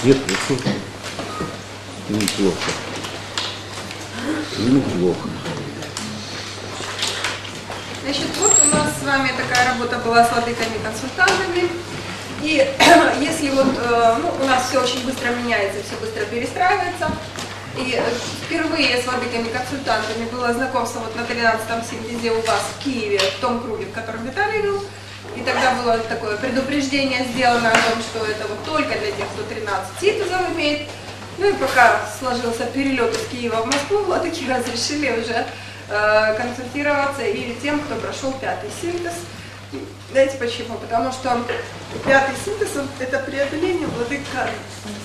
Нет, неплохо. Неплохо. Неплохо. Значит, вот у нас с вами такая работа была с владыками-консультантами. И если вот у нас все очень быстро меняется, все быстро перестраивается. И впервые с владыками-консультантами было знакомство вот на 13-м синтезе у вас в Киеве, в том круге, в котором Виталий вел. И тогда было такое предупреждение сделано о том, что это вот только для тех, кто 13 синтезов имеет. Ну и пока сложился перелет из Киева в Москву, владыки разрешили уже консультироваться и тем, кто прошел 5-й синтез. Знаете почему? Потому что 5-й синтез – это преодоление владык кармы.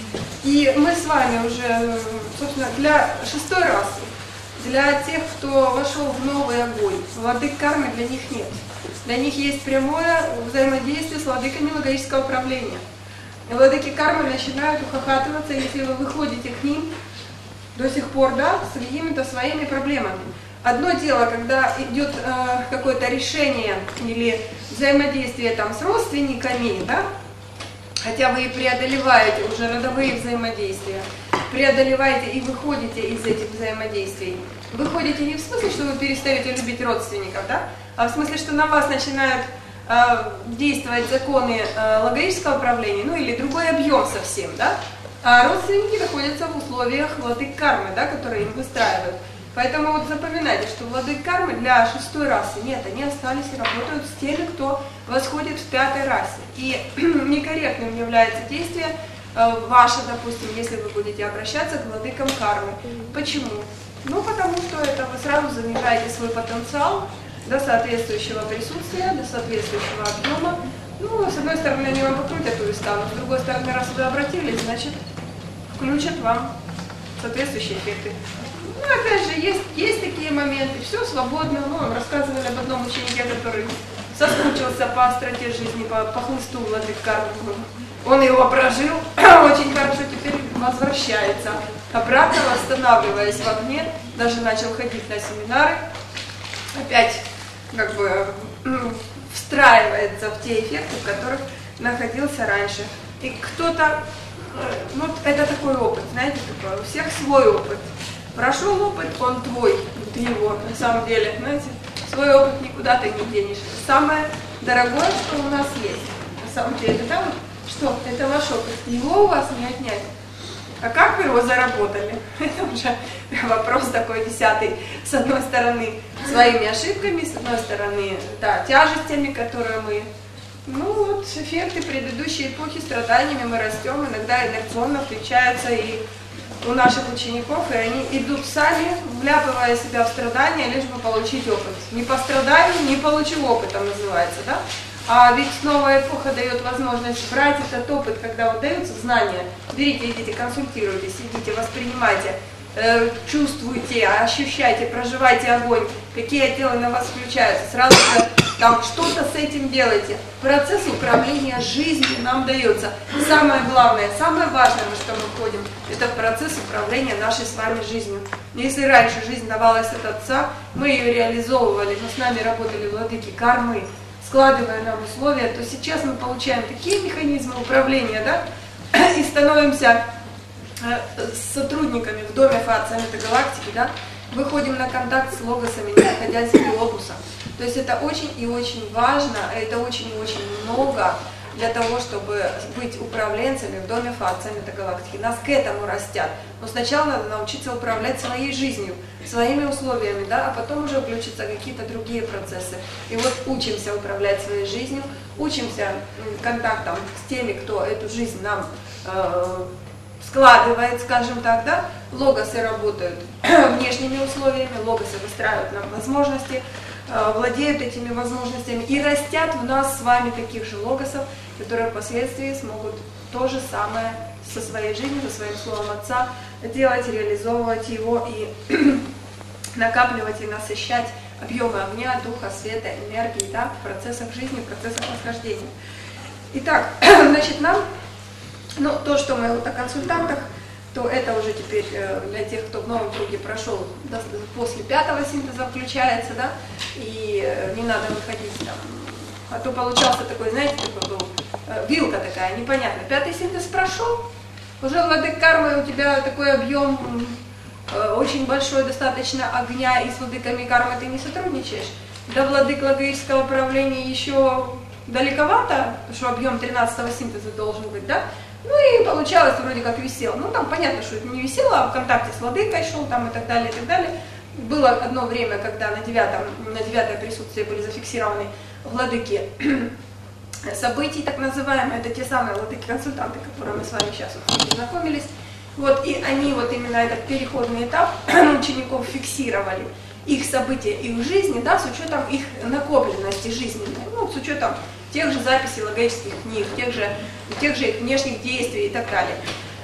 И мы с вами уже, собственно, для 6-й расы, для тех, кто вошел в новый огонь, владык кармы для них нет. Для них есть прямое взаимодействие с владыками логического управления. И владыки кармы начинают ухахатываться, если вы выходите к ним до сих пор, да, с какими-то своими проблемами. Одно дело, когда идет какое-то решение или взаимодействие там с родственниками, да, хотя вы и преодолеваете уже родовые взаимодействия, преодолеваете и выходите из этих взаимодействий. Выходите не в смысле, что вы перестаете любить родственников, да, а в смысле, что на вас начинают действовать законы логического управления, ну или другой объем совсем, да, а родственники находятся в условиях владык кармы, да, которые им выстраивают. Поэтому вот запоминайте, что владык кармы для 6-й расы нет, они остались и работают с теми, кто восходит в 5-й расе. И некорректным является действие ваше, допустим, если вы будете обращаться к владыкам кармы. Почему? Ну, потому что это вы сразу занижаете свой потенциал до соответствующего присутствия, до соответствующего объема. Ну, с одной стороны, они вам покрутят уста, но с другой стороны, раз вы обратились, значит, включат вам соответствующие эффекты. Ну, опять же, есть такие моменты, все свободно. Ну, вам рассказывали об одном ученике, который соскучился по остроте жизни, по хлысту владык кармы. Он его прожил, очень хорошо теперь возвращается, обратно восстанавливаясь в огне, даже начал ходить на семинары, опять как бы встраивается в те эффекты, в которых находился раньше. И кто-то, ну, это такой опыт, знаете, такой, у всех свой опыт. Прошел опыт, он твой, ты его, на самом деле, знаете, свой опыт никуда ты не денешь. Самое дорогое, что у нас есть, на самом деле, да, вот, что это ваш опыт, его у вас не отнять. А как вы его заработали? Это уже вопрос такой 10-й. С одной стороны, своими ошибками, с одной стороны, да, тяжестями, которые мы... Ну вот, эффекты предыдущей эпохи, страданиями мы растем, иногда инерционно включаются и у наших учеников, и они идут сами, вляпывая себя в страдания, лишь бы получить опыт. Не пострадаю, не получу опыта, называется, да? А ведь новая эпоха дает возможность брать этот опыт, когда вот даются знания. Берите, идите, консультируйтесь, идите, воспринимайте, чувствуйте, ощущайте, проживайте огонь, какие отделы на вас включаются. Сразу же там что-то с этим делайте. Процесс управления жизнью нам дается. Самое главное, самое важное, на что мы входим, это процесс управления нашей с вами жизнью. Если раньше жизнь давалась от Отца, мы ее реализовывали, но с нами работали владыки кармы, складывая нам условия, то сейчас мы получаем такие механизмы управления, да, и становимся сотрудниками в доме Фаца Метагалактики, да, выходим на контакт с логосами, не находя себе логуса. То есть это очень и очень важно, это очень и очень много для того, чтобы быть управленцами в доме Фаца Метагалактики. Нас к этому растят. Но сначала надо научиться управлять своей жизнью, своими условиями, да, а потом уже включатся какие-то другие процессы. И вот учимся управлять своей жизнью, учимся контактам с теми, кто эту жизнь нам складывает, скажем так, да, логосы работают внешними условиями, логосы выстраивают нам возможности, владеют этими возможностями и растят в нас с вами таких же логосов, которые впоследствии смогут то же самое со своей жизнью, со своим словом Отца делать, реализовывать его и накапливать и насыщать объемы огня, духа, света, энергии, да, в процессах жизни, в процессах восхождения. Итак, значит, нам, ну, то, что мы вот о консультантах, то это уже теперь для тех, кто в новом круге прошел, после 5-го синтеза включается, да, и не надо выходить там, а то получался такой, знаете, такой был, вилка такая, непонятно. 5-й синтез прошел, Уже владык кармы у тебя такой объем очень большой, достаточно огня, и с владыками кармы ты не сотрудничаешь. До владык логического правления еще далековато, что объем 13-го синтеза должен быть, да? Ну и получалось вроде как висел. Ну там понятно, что это не висело, а в контакте с владыкой шел там и так далее, и так далее. Было одно время, когда на девятое присутствие были зафиксированы владыки событий, так называемые, это те самые владыки-консультанты, которые мы с вами сейчас вот познакомились. Вот, и они вот именно этот переходный этап учеников фиксировали, их события, их жизни, да, с учетом их накопленности жизненной, ну, с учетом тех же записей логических книг, тех же их внешних действий и так далее.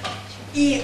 И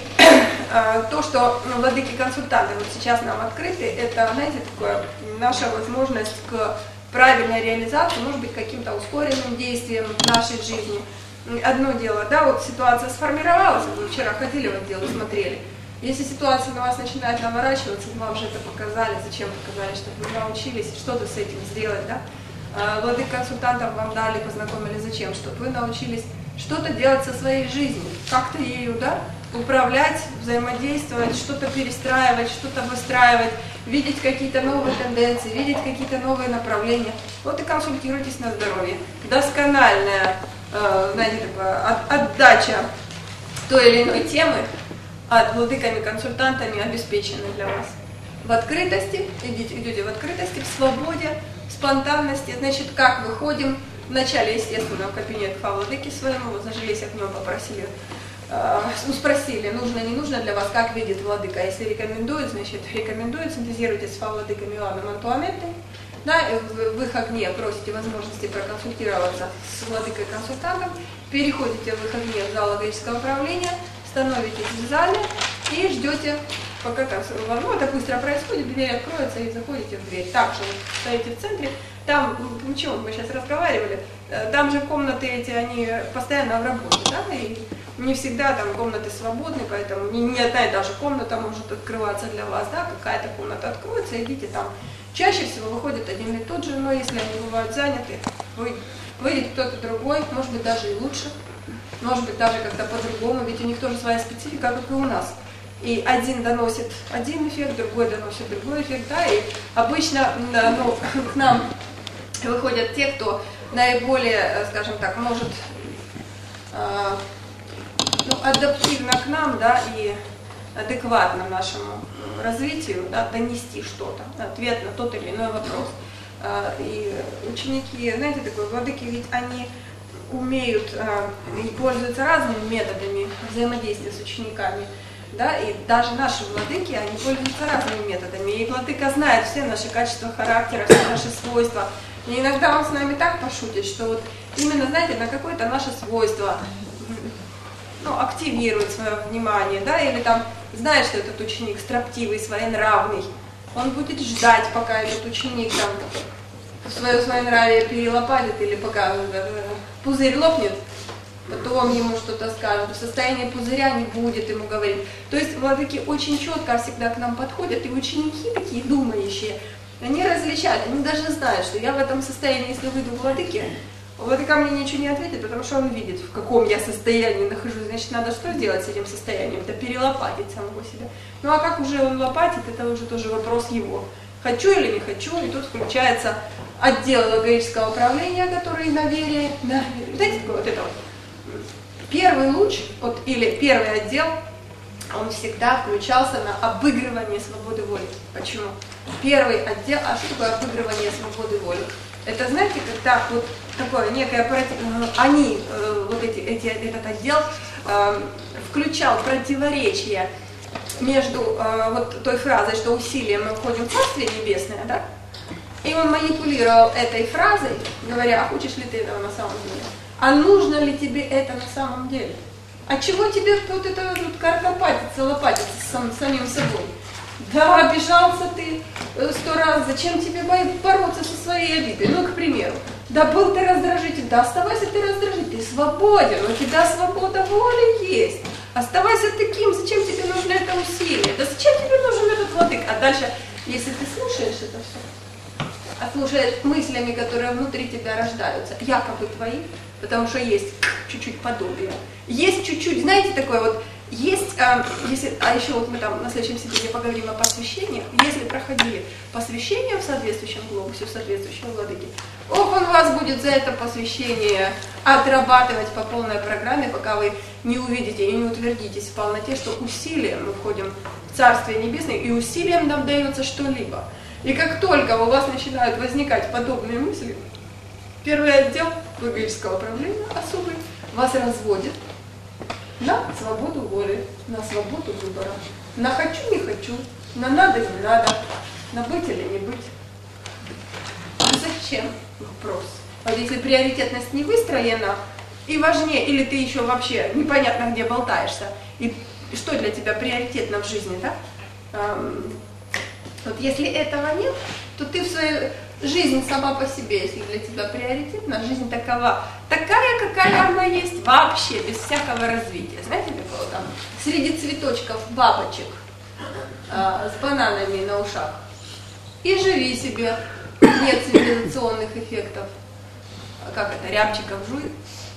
то, что владыки-консультанты вот сейчас нам открыты, это, знаете, такое, наша возможность к правильной реализации, может быть, каким-то ускоренным действием в нашей жизни. Одно дело, да, вот ситуация сформировалась, вы вчера ходили в отдел и смотрели. Если ситуация на вас начинает наворачиваться, вам же это показали, зачем показали, чтобы вы научились что-то с этим сделать, да? Владык консультантов вам дали, познакомили, зачем? Чтобы вы научились что-то делать со своей жизнью, как-то ею, да, управлять, взаимодействовать, что-то перестраивать, что-то выстраивать, видеть какие-то новые тенденции, видеть какие-то новые направления. Вот и консультируйтесь на здоровье. Доскональная, знаете, такая отдача той или иной темы от владыками-консультантами обеспечена для вас. В открытости, идете в открытости, в свободе, в спонтанности. Значит, как выходим? Вначале, естественно, в кабинет к владыке своему, вот зажились огнем, попросили, спросили, нужно, не нужно для вас, как видит владыка. Если рекомендует, значит, рекомендует, синтезируйте с владыками Иоанном Антуанеттой. Да, в их огне просите возможности проконсультироваться с владыкой-консультантом, переходите в их огне в зал логического управления, становитесь в зале и ждете, пока ну, это быстро происходит, дверь откроется и заходите в дверь. Так же вот стоите в центре, там, ничего, мы сейчас разговаривали, там же комнаты эти, они постоянно в работе, да, и не всегда там комнаты свободны, поэтому не одна и та же комната может открываться для вас, да, какая-то комната откроется, идите там. Чаще всего выходит один и тот же, но если они бывают заняты, выйдет кто-то другой, может быть даже и лучше, может быть даже как-то по-другому, ведь у них тоже своя специфика, как и у нас. И один доносит один эффект, другой доносит другой эффект, да, и обычно ну, к нам выходят те, кто наиболее, скажем так, может ну, адаптивно к нам, да, и адекватно нашему развитию, да, донести что-то, ответ на тот или иной вопрос. И ученики, знаете, такой владыки, ведь они умеют и пользуются разными методами взаимодействия с учениками, да, и даже наши владыки, они пользуются разными методами, и владыка знает все наши качества характера, все наши свойства, и иногда он с нами так пошутит, что вот именно, знаете, на какое-то наше свойство, ну, активирует свое внимание, да, или там знает, что этот ученик строптивый, своенравный, он будет ждать, пока этот ученик там свое своенравие перелопатит, или пока пузырь лопнет, потом ему что-то скажут, в состоянии пузыря не будет ему говорить. То есть владыки очень четко всегда к нам подходят, и ученики такие думающие, они различают, они даже знают, что я в этом состоянии, если выйду к владыке, владыка мне ничего не ответит, потому что он видит, в каком я состоянии нахожусь. Значит, надо что сделать с этим состоянием? Это перелопатить самого себя. Ну а как уже он лопатит, это уже тоже вопрос его. Хочу или не хочу, и тут включается отдел логического управления, который на вере. Да, знаете, такой вот это вот. Первый луч, вот, или первый отдел, он всегда включался на обыгрывание свободы воли. Почему? Первый отдел, а что такое обыгрывание свободы воли? Это, знаете, когда вот такое некое, они, вот этот отдел включал противоречие между вот той фразой, что усилием мы входим в Царствие Небесное, да? И он манипулировал этой фразой, говоря, а хочешь ли ты этого на самом деле? А нужно ли тебе это на самом деле? А чего тебе вот это вот каркопатиться, лопатиться самим собой? Да, обижался ты 100 раз, зачем тебе бороться со своей обидой? Ну, к примеру, да был ты раздражитель, да оставайся ты раздражитель, ты свободен, у тебя свобода воли есть. Оставайся таким, зачем тебе нужно это усилие? Да зачем тебе нужен этот владык? А дальше, если ты слушаешь это все, а слушаешь мыслями, которые внутри тебя рождаются, якобы твои, потому что есть чуть-чуть подобие. Есть чуть-чуть, знаете, такое вот, Есть, еще вот мы там на следующем сидении поговорим о посвящении. Если проходили посвящение в соответствующем глобусе, в соответствующем владыке, ох, он вас будет за это посвящение отрабатывать по полной программе, пока вы не увидите и не утвердитесь в полноте, что усилием мы входим в Царствие Небесное, и усилием нам дается что-либо. И как только у вас начинают возникать подобные мысли, первый отдел логического управления особый вас разводит на свободу воли, на свободу выбора, на хочу, не хочу, на надо, не надо, на быть или не быть. Зачем? Вопрос. Вот если приоритетность не выстроена, и важнее, или ты еще вообще непонятно где болтаешься, и что для тебя приоритетно в жизни, да? Вот если этого нет, то ты в своей жизни сама по себе, если для тебя приоритетна, жизнь такова, такая, какая она есть, вообще, без всякого развития. Знаете, такого там, среди цветочков бабочек с бананами на ушах. И живи себе, нет цивилизационных эффектов. Как это, рябчиков жуй?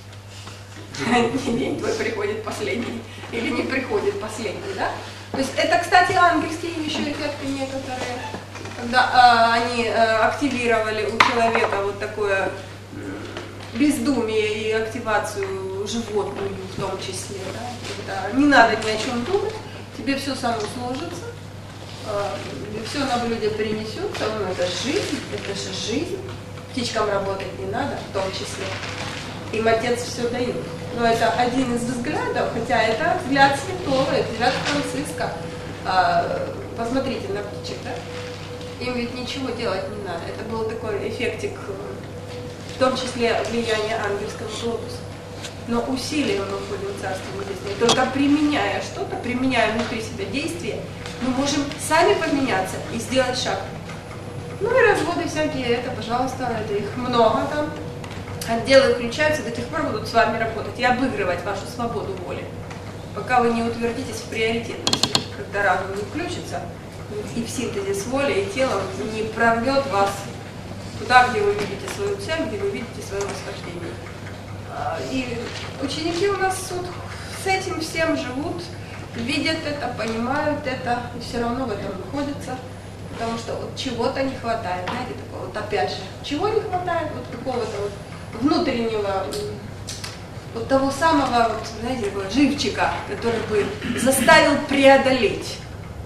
День твой приходит последний, или не приходит последний, да? То есть это, кстати, ангельские еще эффекты некоторые, когда они активировали у человека вот такое бездумие и активацию животную в том числе, да? Когда не надо ни о чем думать, тебе все само сложится, все на блюде принесется, ну это же жизнь, птичкам работать не надо в том числе. Им Отец все дает. Но это один из взглядов, хотя это взгляд святого, это взгляд Франциска. Посмотрите на птичек, да? Им ведь ничего делать не надо. Это был такой эффектик, в том числе влияния ангельского глобуса. Но усилием мы входим в Царство Небесное. И только применяя что-то, применяя внутри себя действие, мы можем сами поменяться и сделать шаг. Ну и разводы всякие, это, пожалуйста, это их много там. Отделы включаются, до тех пор будут с вами работать и обыгрывать вашу свободу воли, пока вы не утвердитесь в приоритетности, когда разум не включится и в синтезис воли и тела не прорвет вас туда, где вы видите свою цель, где вы видите свое восхождение. И ученики у нас вот с этим всем живут, видят это, понимают это, и все равно в этом находятся, потому что вот чего-то не хватает, знаете, такого вот опять же, чего не хватает, вот какого-то вот внутреннего, вот того самого, вот, знаете, живчика, который бы заставил преодолеть.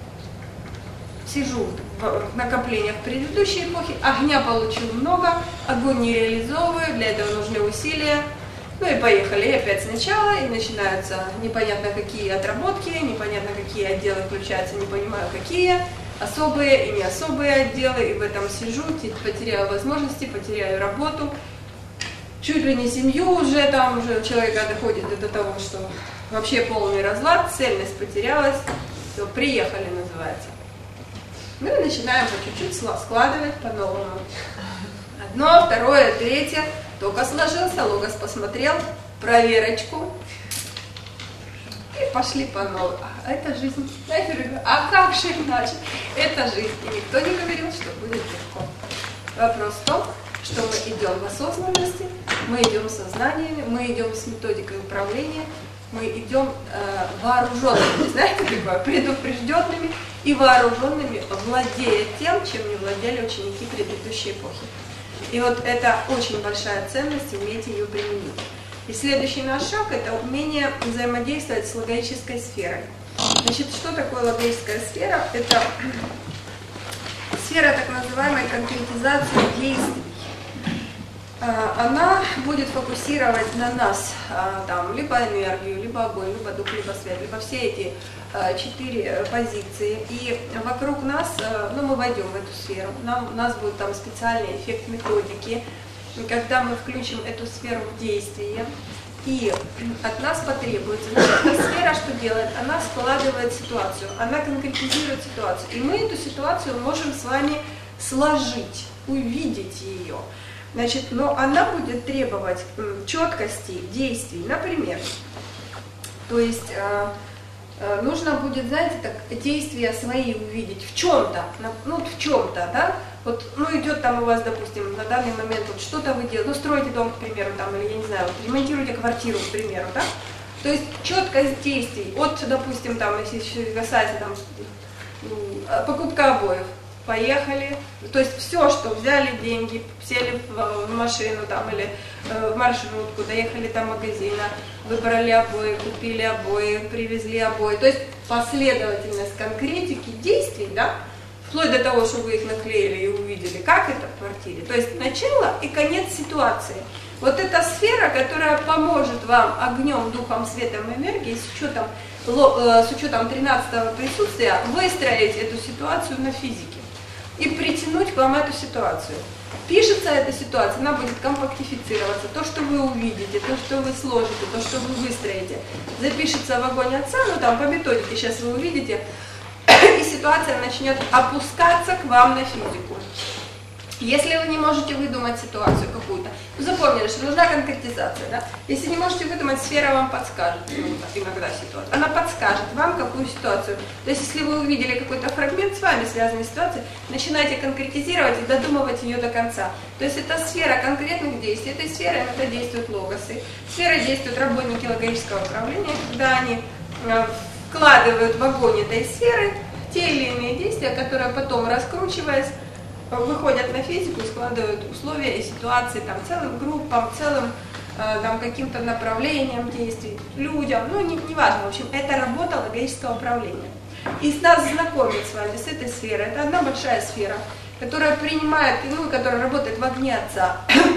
Сижу в накоплениях предыдущей эпохи, огня получил много, огонь не реализовываю, для этого нужны усилия. Ну и поехали, и опять сначала, и начинаются непонятно какие отработки, непонятно какие отделы включаются, не понимаю какие, особые и не особые отделы, и в этом сижу, потеряю возможности, потеряю работу. Чуть ли не семью уже, там уже у человека доходит до того, что вообще полный разлад, цельность потерялась, все, приехали, называется. Ну и начинаем по чуть-чуть складывать по-новому. Одно, второе, третье, только сложился, логос посмотрел, проверочку, и пошли по новой. А это жизнь. Знаете, а как же иначе? Это жизнь, и никто не говорил, что будет легко. Вопрос в том, что мы идем в осознанности, мы идем в сознаниями, мы идем с методикой управления, мы идем вооруженными, знаете, такое, предупрежденными и вооруженными, владея тем, чем не владели ученики предыдущей эпохи. И вот это очень большая ценность, уметь ее применить. И следующий наш шаг – это умение взаимодействовать с логической сферой. Значит, что такое логическая сфера? Это сфера так называемой конкретизации действий. Она будет фокусировать на нас там, либо энергию, либо огонь, либо дух, либо свет, либо все эти 4 позиции. И вокруг нас, ну, мы войдем в эту сферу, у нас будет там специальный эффект методики, когда мы включим эту сферу в действие, и от нас потребуется. Значит, эта сфера что делает? Она складывает ситуацию, она конкретизирует ситуацию. И мы эту ситуацию можем с вами сложить, увидеть ее. Значит, но она будет требовать четкости действий. Например, то есть нужно будет, знаете, так, действия свои увидеть в чем-то, ну в чем-то, да, вот, ну идет там у вас, допустим, на данный момент вот что-то вы делаете, ну строите дом, к примеру, там, или я не знаю, вот, ремонтируете квартиру, к примеру, да, То есть четкость действий, от, допустим, там, если касается там, покупка обоев, поехали, то есть все, что взяли деньги, сели в машину там, или в маршрутку, доехали до магазина, выбрали обои, купили обои, привезли обои, то есть последовательность конкретики действий, да, вплоть до того, что вы их наклеили и увидели, как это в квартире, то есть начало и конец ситуации. Вот эта сфера, которая поможет вам огнем, духом, светом, энергией, с учетом 13-го присутствия, выстроить эту ситуацию на физике и притянуть к вам эту ситуацию. Пишется эта ситуация, она будет компактифицироваться. То, что вы увидите, то, что вы сложите, то, что вы выстроите, запишется в огонь Отца, ну там по методике сейчас вы увидите, и ситуация начнет опускаться к вам на физику. Если вы не можете выдумать ситуацию какую-то, вы запомнили, что нужна конкретизация, да? Если не можете выдумать, сфера вам подскажет иногда ситуацию. Она подскажет вам какую ситуацию. То есть, если вы увидели какой-то фрагмент с вами связанной ситуации, начинайте конкретизировать и додумывать ее до конца. То есть, это сфера конкретных действий. Этой сферой это действуют логосы. Сферой действуют работники логического управления, когда они вкладывают в огонь этой сферы те или иные действия, которые потом, раскручиваясь, выходят на физику и складывают условия и ситуации там, целым группам, целым там, каким-то направлениям действий, людям, ну не важно, в общем, это работа логического управления. И нас знакомит с вами с этой сферой, это одна большая сфера, которая принимает, ну, которая работает в огне Отца.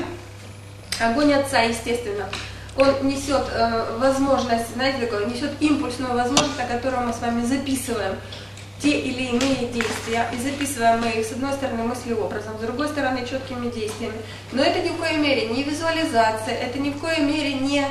Огонь Отца, естественно, он несет возможность, знаете, такое, несет импульсную возможность, о которой мы с вами записываем те или иные действия, и записываем мы их, с одной стороны, мыслеобразом, с другой стороны, четкими действиями. Но это ни в коей мере не визуализация, это ни в коей мере не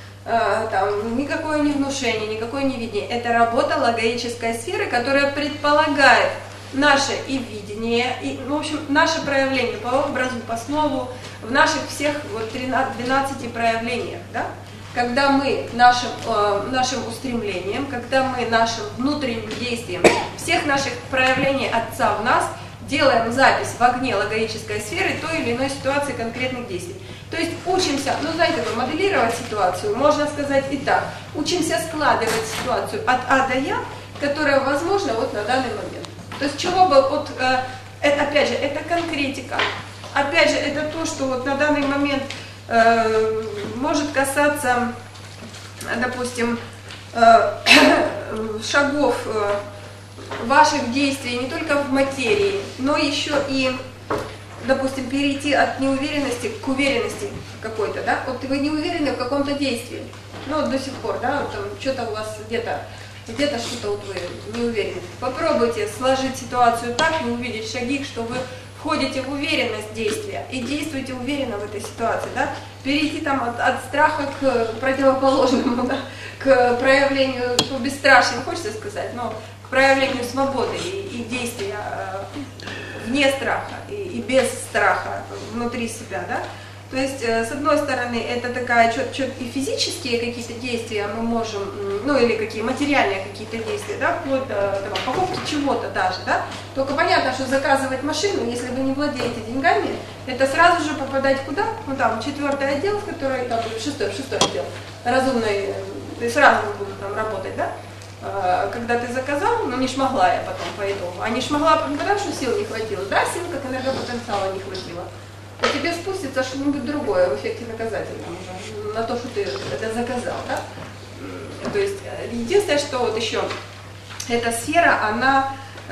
никакое не внушение, никакое не видение. Это работа логической сферы, которая предполагает наше и видение, и, в общем, наше проявление по образу, по слову, в наших всех вот 12 проявлениях, да? Когда мы нашим устремлением, когда мы нашим внутренним действием всех наших проявлений Отца в нас делаем запись в огне логической сферы той или иной ситуации конкретных действий. То есть учимся, ну знаете, моделировать ситуацию, можно сказать и так, учимся складывать ситуацию от А до Я, которая возможна вот на данный момент. То есть чего бы, вот, это, опять же, это конкретика, опять же, это то, что вот на данный момент может касаться, допустим, шагов ваших действий не только в материи, но еще и, допустим, перейти от неуверенности к уверенности какой-то, да? Вот вы не уверены в каком-то действии, ну вот до сих пор, да, вот там что-то у вас где-то что-то вот вы не уверены. Попробуйте сложить ситуацию так и увидеть шаги, что вы входите в уверенность действия и действуете уверенно в этой ситуации, да? Перейти там от страха к противоположному, да? К проявлению бесстрашия, хочется сказать, но к проявлению свободы и действия вне страха и без страха внутри себя, да? То есть, с одной стороны, это такая и физические какие-то действия мы можем, ну или какие материальные какие-то действия, да, вплоть до покупки чего-то даже, да. Только понятно, что заказывать машину, если вы не владеете деньгами, это сразу же попадать куда? Ну там 4-й отдел, который там 6-й отдел, разумный, ты сразу будут там работать, да. Когда ты заказал, ну не шмогла я потом по итогу, а не шмогла, потому что сил не хватило, да, сил как энергопотенциала не хватило. А тебе спустится что-нибудь другое в эффекте наказательном уже, на то, что ты это заказал, да? То есть, единственное, что вот еще, эта сфера, она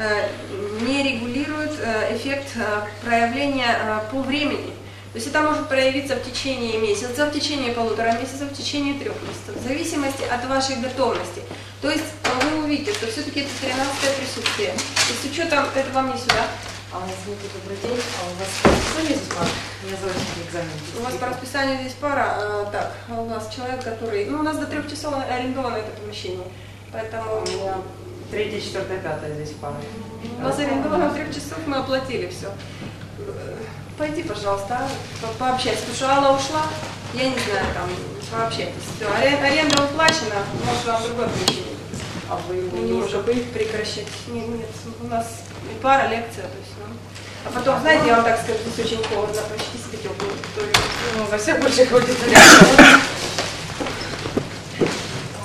не регулирует эффект проявления по времени. То есть это может проявиться в течение месяца, в течение 1,5 месяца, в течение 3 месяцев, в зависимости от вашей готовности. То есть вы увидите, что все-таки это 13-е присутствие. И с учетом, это вам не сюда. Извините, добрый день. У вас по расписанию здесь пара? Меня зовут экзамен. У вас по расписанию здесь пара. Так, у нас человек, который... Ну, у нас до 3 часов арендовано это помещение. Поэтому... У меня 3, 4, 5 здесь пара. У нас арендовано 3 часов, мы оплатили все. Пойди, пожалуйста, пообщайся. Потому что Алла ушла, я не знаю, там, пообщайтесь. Все, аренда уплачена, может вам другое помещение. А вы не можем прекращать. Нет, у нас и пара, лекция, то есть, ну. А потом, знаете, я вам так скажу, здесь очень холодно, почти себе теплую. Ну, за всех больше ходит.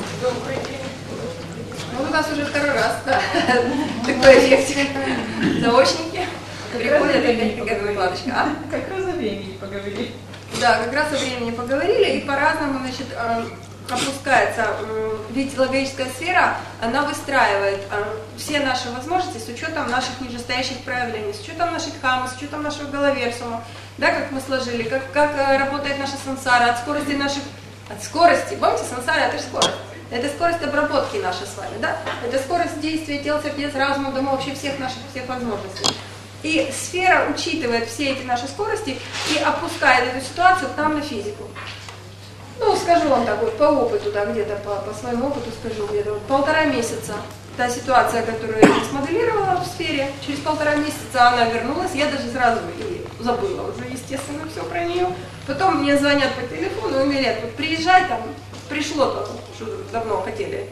нас уже второй раз, да, такой эффект. Заочники приходят и такая выкладочка. А? Как раз о времени поговорили. Да, как раз о времени поговорили, и по-разному, значит, опускается. Ведь логическая сфера, она выстраивает все наши возможности с учетом наших нижестоящих проявлений, с учетом наших камы, с учетом нашего головерсума, да, как мы сложили, как работает наша сансара, от скорости наших, от скорости, помните, сансара это же скорость. Это скорость обработки наша с вами, да? Это скорость действия тел, сердец, разума, дома, вообще всех возможностей. И сфера учитывает все эти наши скорости и опускает эту ситуацию к нам на физику. Ну, скажу вам так вот по опыту, да, где-то по своему опыту скажу, где-то вот 1,5 месяца. Та ситуация, которую я смоделировала в сфере, через 1,5 месяца она вернулась, я даже сразу и забыла уже, естественно, все про нее. Потом мне звонят по телефону и говорят, вот приезжай там, пришло-то, что давно хотели.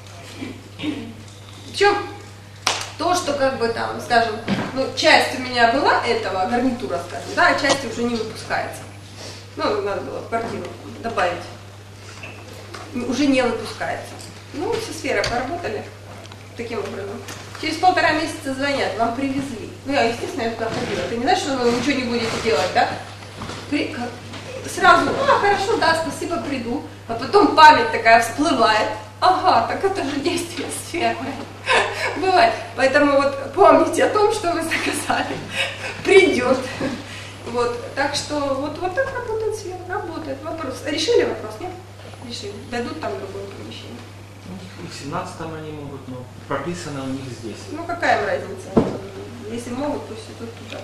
В чем? То, что как бы там, скажем, ну, часть у меня была этого, гарнитура, скажем, да, а часть уже не выпускается. Ну, надо было в квартиру добавить. Уже не выпускается. Ну, все сферы поработали таким образом. Через 1,5 месяца звонят, вам привезли. Ну, я, естественно, я туда ходила. Это не значит, что вы ничего не будете делать, да? Сразу, хорошо, да, спасибо, приду. А потом память такая всплывает. Ага, так это же действие сферы. Бывает. Поэтому вот помните о том, что вы заказали. Придет. Вот. Так что вот так работает сфера. Работает. Вопрос. Решили вопрос, нет? Решили. Дадут там другое помещение. И в 17-м они могут, но прописано у них здесь. Ну какая им разница? Если могут, пусть идут туда.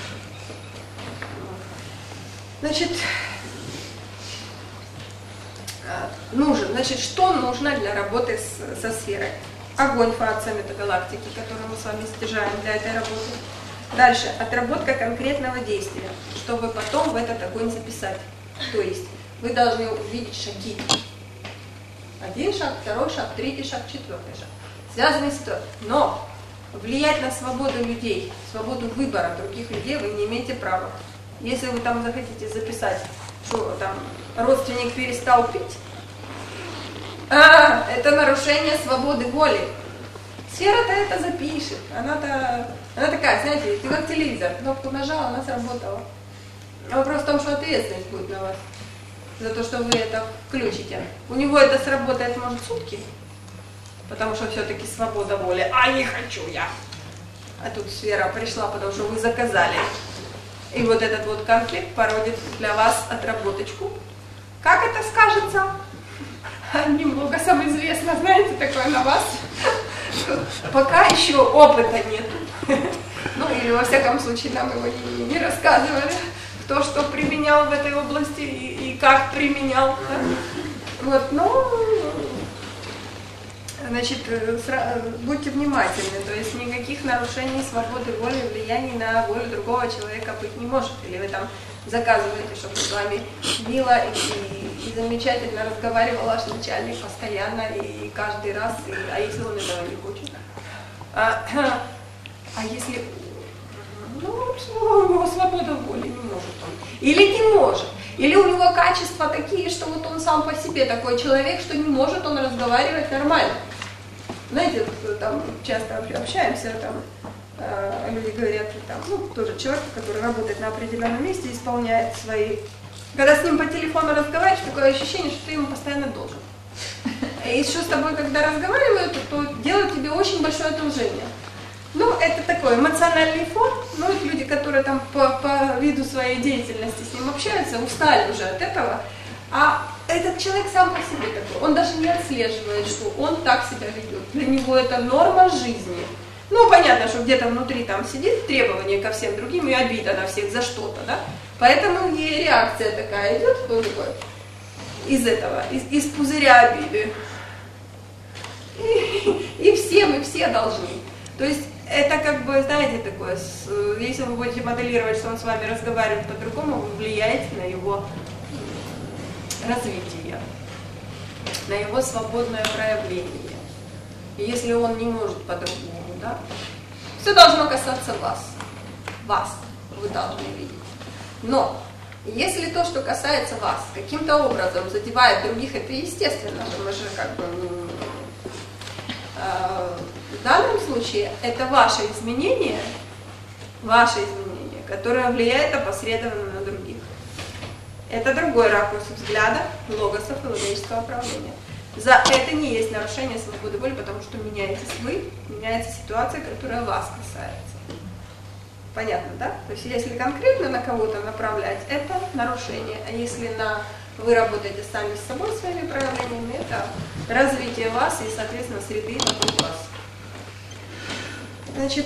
Значит, значит, что нужно для работы со сферой? Огонь фация метагалактики, который мы с вами стяжаем для этой работы. Дальше, отработка конкретного действия, чтобы потом в этот огонь записать. То есть, вы должны увидеть шаги. 1 шаг, 2 шаг, 3 шаг, 4 шаг. Связанные ситуации. Но влиять на свободу людей, свободу выбора других людей вы не имеете права. Если вы там захотите записать, что там родственник перестал пить, это нарушение свободы воли. Сфера-то это запишет. Она такая, знаете, ты как телевизор, кнопку нажала, она сработала. А вопрос в том, что ответственность будет на вас за то, что вы это включите. У него это сработает, может, сутки, потому что все-таки свобода воли. А не хочу я. А тут сфера пришла, потому что вы заказали. И вот этот вот конфликт породит для вас отработочку. Как это скажется? Немного самоизвестно, знаете, такое на вас. Пока еще опыта нет. Ну, или во всяком случае нам его не рассказывали, кто что применял в этой области и как применял. Да? Вот, значит, будьте внимательны, то есть никаких нарушений свободы воли, влияний на волю другого человека быть не может. Или вы там заказываете, чтобы с вами мило и замечательно разговаривал ваш начальник постоянно и каждый раз, а если он этого не хочет? А если, у него свобода воли, не может он. Или не может. Или у него качества такие, что вот он сам по себе такой человек, что не может он разговаривать нормально. Знаете, там часто общаемся, там люди говорят, там, тоже человек, который работает на определенном месте, исполняет свои... Когда с ним по телефону разговариваешь, такое ощущение, что ты ему постоянно должен. И еще с тобой, когда разговаривают, то делают тебе очень большое одолжение. Это такой эмоциональный фон, это люди, которые там по виду своей деятельности с ним общаются, устали уже от этого, а этот человек сам по себе такой, он даже не отслеживает, что он так себя ведет, для него это норма жизни. Понятно, что где-то внутри там сидит требование ко всем другим и обида на всех за что-то, да, поэтому и реакция такая идет, из этого, из пузыря обиды, и все должны, то есть это как бы, знаете, такое, если вы будете моделировать, что он с вами разговаривает по-другому, вы влияете на его развитие, на его свободное проявление. И если он не может по-другому, да, все должно касаться вас. Вас вы должны видеть. Но если то, что касается вас, каким-то образом задевает других, это естественно, что мы же как бы... В данном случае это ваше изменение, которое влияет опосредованно на других. Это другой ракурс взгляда, логосов и логического управления. За это не есть нарушение свободы воли, потому что меняетесь вы, меняется ситуация, которая вас касается. Понятно, да? То есть если конкретно на кого-то направлять, это нарушение. А если вы работаете сами с собой, своими проявлениями, это развитие вас и, соответственно, среды вокруг вас. Значит,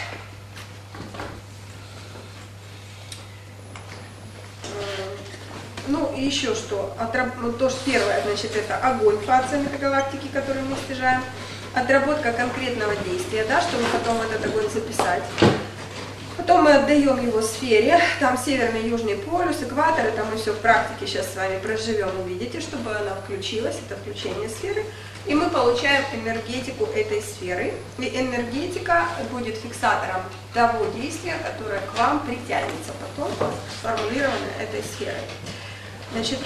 ну и еще что, то, что первое, значит, это огонь фазы метагалактики, который мы снижаем, отработка конкретного действия, да, чтобы потом этот огонь записать. Потом мы отдаем его сфере, там северный и южный полюс, экватор, это мы все в практике сейчас с вами проживем, увидите, чтобы она включилась, это включение сферы, и мы получаем энергетику этой сферы, и энергетика будет фиксатором того действия, которое к вам притянется потом, сформулированное этой сферой. Значит,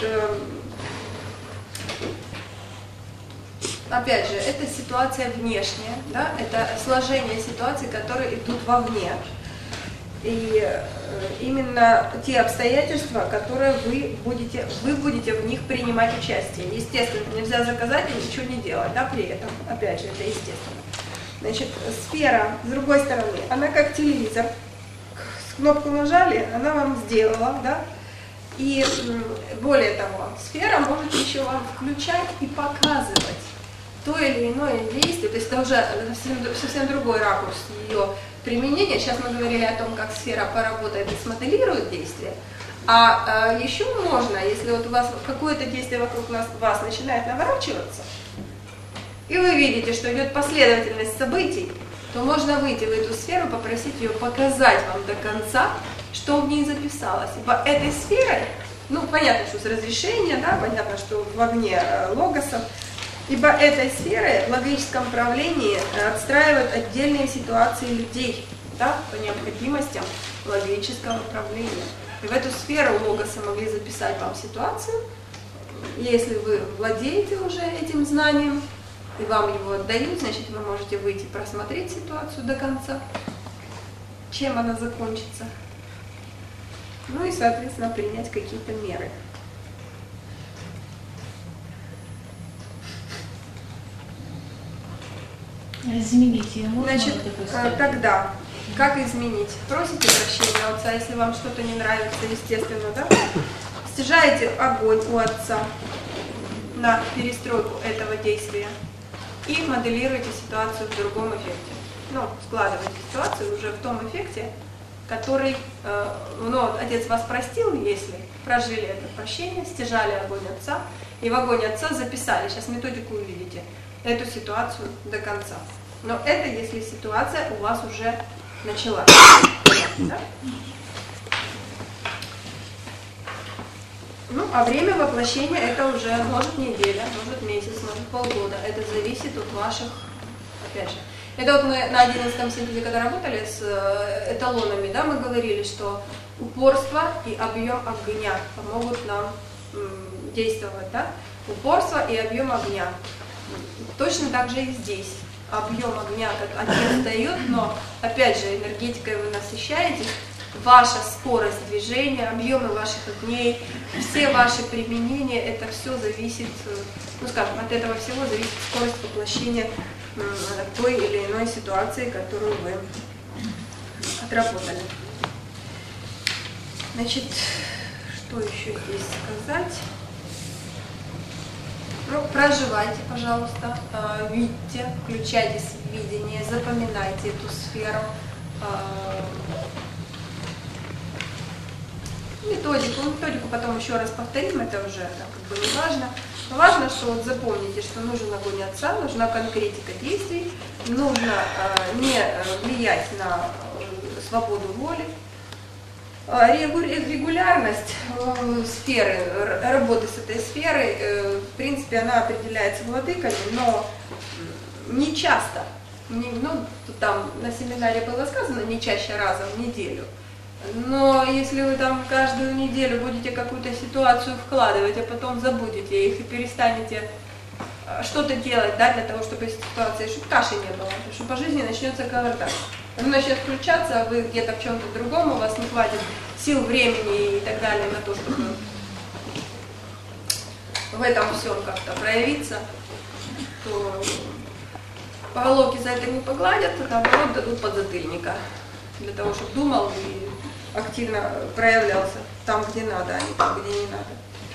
опять же, это ситуация внешняя, да? Это сложение ситуаций, которые идут вовне. И именно те обстоятельства, которые вы будете в них принимать участие. Естественно, нельзя заказать и ничего не делать, да, при этом. Опять же, это естественно. Значит, сфера, с другой стороны, она как телевизор. Кнопку нажали, она вам сделала, да? И более того, сфера может еще вам включать и показывать то или иное действие, то есть это уже совсем другой ракурс ее применения. Сейчас мы говорили о том, как сфера поработает и смоделирует действие, а еще можно, если вот у вас какое-то действие вокруг вас начинает наворачиваться, и вы видите, что идет последовательность событий, то можно выйти в эту сферу, попросить ее показать вам до конца, что в ней записалось. Ибо этой сферой, ну понятно, что с разрешения, да, понятно, что в огне логосов, ибо этой сферой в логическом правлении отстраивают отдельные ситуации людей, да, по необходимостям логического правления. И в эту сферу логосы могли записать вам ситуацию. Если вы владеете уже этим знанием, и вам его отдают, значит, вы можете выйти просмотреть ситуацию до конца, чем она закончится. Ну и, соответственно, принять какие-то меры. Изменить ее можно? Значит, тогда, как изменить? Просите прощения у отца, если вам что-то не нравится, естественно, да? Стяжаете огонь у отца на перестройку этого действия и моделируете ситуацию в другом эффекте. Ну, складываете ситуацию уже в том эффекте, который, ну, отец вас простил, если прожили это прощение, стяжали огонь отца, и в огонь отца записали, сейчас методику увидите, эту ситуацию до конца. Но это если ситуация у вас уже началась. Да? Ну, а время воплощения это уже может неделя, может месяц, может полгода. Это зависит от ваших, опять же. Это вот мы на 11-м синтезе, когда работали с эталонами, да, мы говорили, что упорство и объем огня помогут нам действовать, да? Упорство и объем огня. Точно так же и здесь. Объем огня, как отец дает, но опять же энергетикой вы насыщаетесь, ваша скорость движения, объемы ваших огней, все ваши применения, это все зависит, ну скажем, от этого всего зависит скорость воплощения той или иной ситуации, которую вы отработали. Значит, что еще здесь сказать? Ну, проживайте, пожалуйста, видите, включайтесь в видение, запоминайте эту сферу. Методику потом еще раз повторим, это уже как бы не важно. Но важно, что вот запомните, что нужен огонь отца, нужна конкретика действий, нужно не влиять на свободу воли. Регулярность сферы, работы с этой сферой, в принципе, она определяется владыками, но не часто. Ну, там на семинаре было сказано, не чаще раза в неделю. Но если вы там каждую неделю будете какую-то ситуацию вкладывать, а потом забудете их и перестанете что-то делать, да, для того, чтобы ситуации, чтобы каши не было, потому что по жизни начнется кавардак. Он начнет включаться, а вы где-то в чем-то другом, у вас не хватит сил, времени и так далее на то, чтобы в этом всем как-то проявиться, то по головке за это не погладят, а наоборот дадут подзатыльника, для того, чтобы думал и активно проявлялся там, где надо, а не там, где не надо.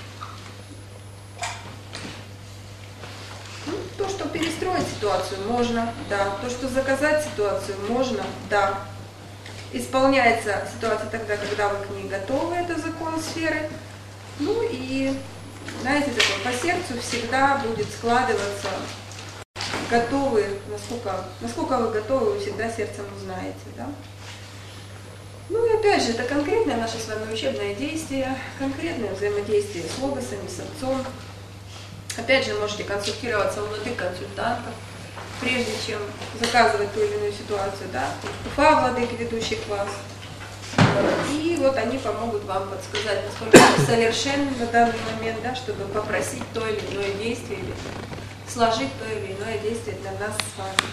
Ну, то, что перестроить ситуацию, можно, да. То, что заказать ситуацию, можно, да. Исполняется ситуация тогда, когда вы к ней готовы, это закон сферы. Ну и, знаете, такой по сердцу всегда будет складываться, готовы, насколько вы готовы, вы всегда сердцем узнаете, да. Ну и опять же, это конкретное наше с вами учебное действие, конкретное взаимодействие с логосами, с отцом. Опять же, можете консультироваться у владык-консультантов, прежде чем заказывать ту или иную ситуацию, да, уфа владык, ведущих вас. И вот они помогут вам подсказать, насколько это совершенно на данный момент, да, чтобы попросить то или иное действие, или сложить то или иное действие для нас с вами.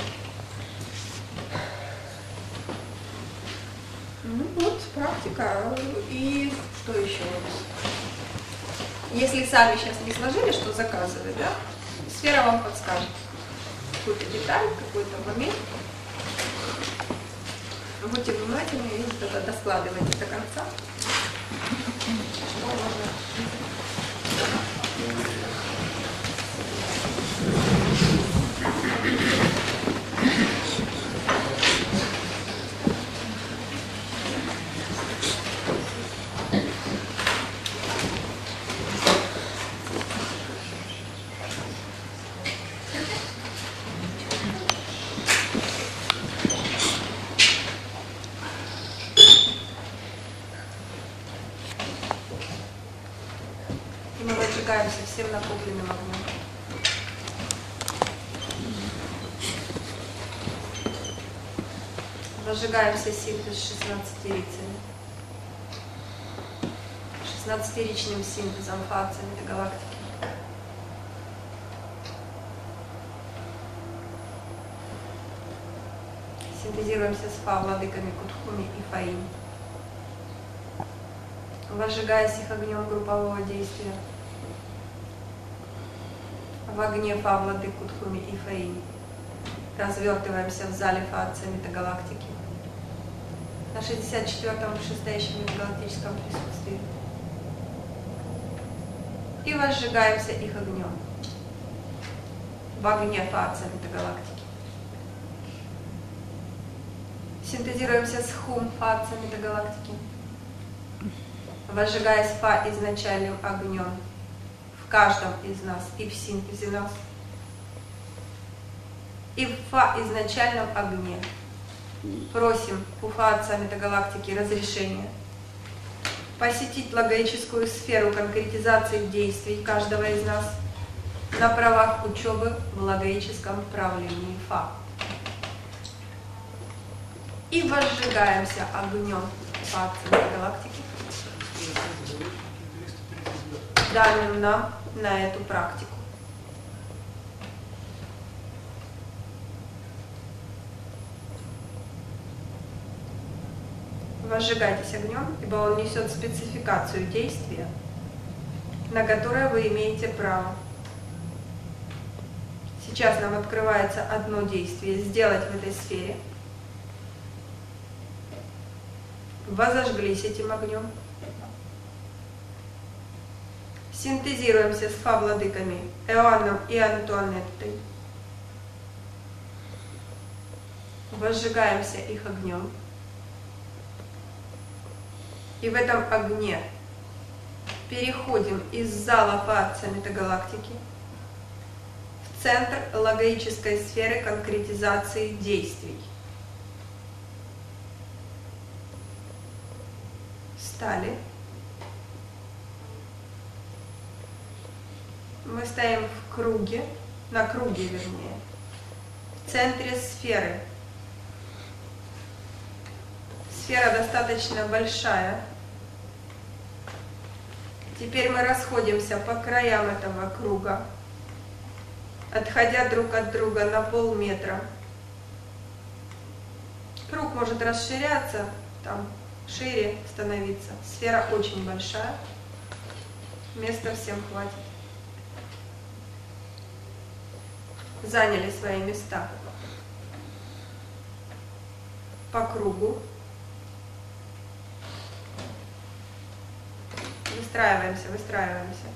Ну вот, практика. И что еще у нас? Если сами сейчас не сложили, что заказывать, да, сфера вам подскажет какую-то деталь, какой-то момент. Будьте внимательны и тогда доскладывайте до конца. Что можно. Мы выжигаемся всем накопленным огнем. Зажигаемся синтез 16-рицами. 16-ричным синтезом факции метагалактики. Синтезируемся с фа владыками Кутхуми и Фаин. Возжигаясь их огнем группового действия. В огне фа владык Кутхуми и Фаин развертываемся в зале фации метагалактики на 64-м шестейшем метагалактическом присутствии. И возжигаемся их огнем в огне фации метагалактики. Синтезируемся с хум фации метагалактики, возжигаясь фа изначальным огнем в каждом из нас и в синтезе нас, и в фа изначальном огне просим у фа Отца Метагалактики разрешения посетить логическую сферу конкретизации действий каждого из нас на правах учебы в логическом правлении фа. И возжигаемся огнем фа Отца Метагалактики, данным нам на эту практику. Возжигайтесь огнем, ибо он несет спецификацию действия, на которое вы имеете право. Сейчас нам открывается одно действие сделать в этой сфере. Возожглись этим огнем. Синтезируемся с фа-владыками Иоанном и Антуанеттой. Возжигаемся их огнем. И в этом огне переходим из зала фации метагалактики в центр логической сферы конкретизации действий. Встали. Мы стоим в круге, на круге вернее, в центре сферы. Сфера достаточно большая. Теперь мы расходимся по краям этого круга отходя друг от друга на полметра. Круг может расширяться, там шире становиться. Сфера очень большая, места всем хватит. Заняли свои места по кругу. Выстраиваемся, выстраиваемся.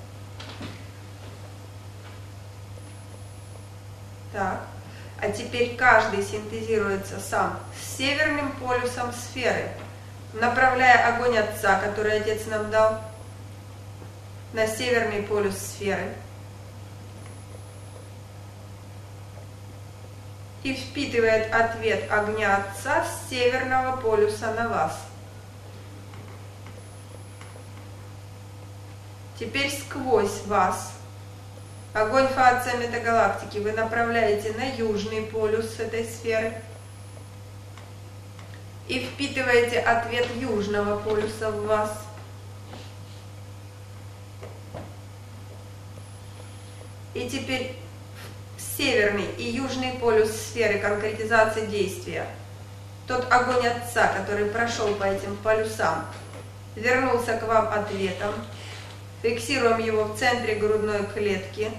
Так. А теперь каждый синтезируется сам с северным полюсом сферы, направляя огонь Отца, который Отец нам дал, на северный полюс сферы. И впитывает ответ огня Отца с северного полюса на вас. Теперь сквозь вас огонь Фа-Отца метагалактики вы направляете на южный полюс этой сферы и впитываете ответ южного полюса в вас. И теперь северный и южный полюс сферы конкретизации действия, тот огонь Отца, который прошел по этим полюсам, вернулся к вам ответом. Фиксируем его в центре грудной клетки.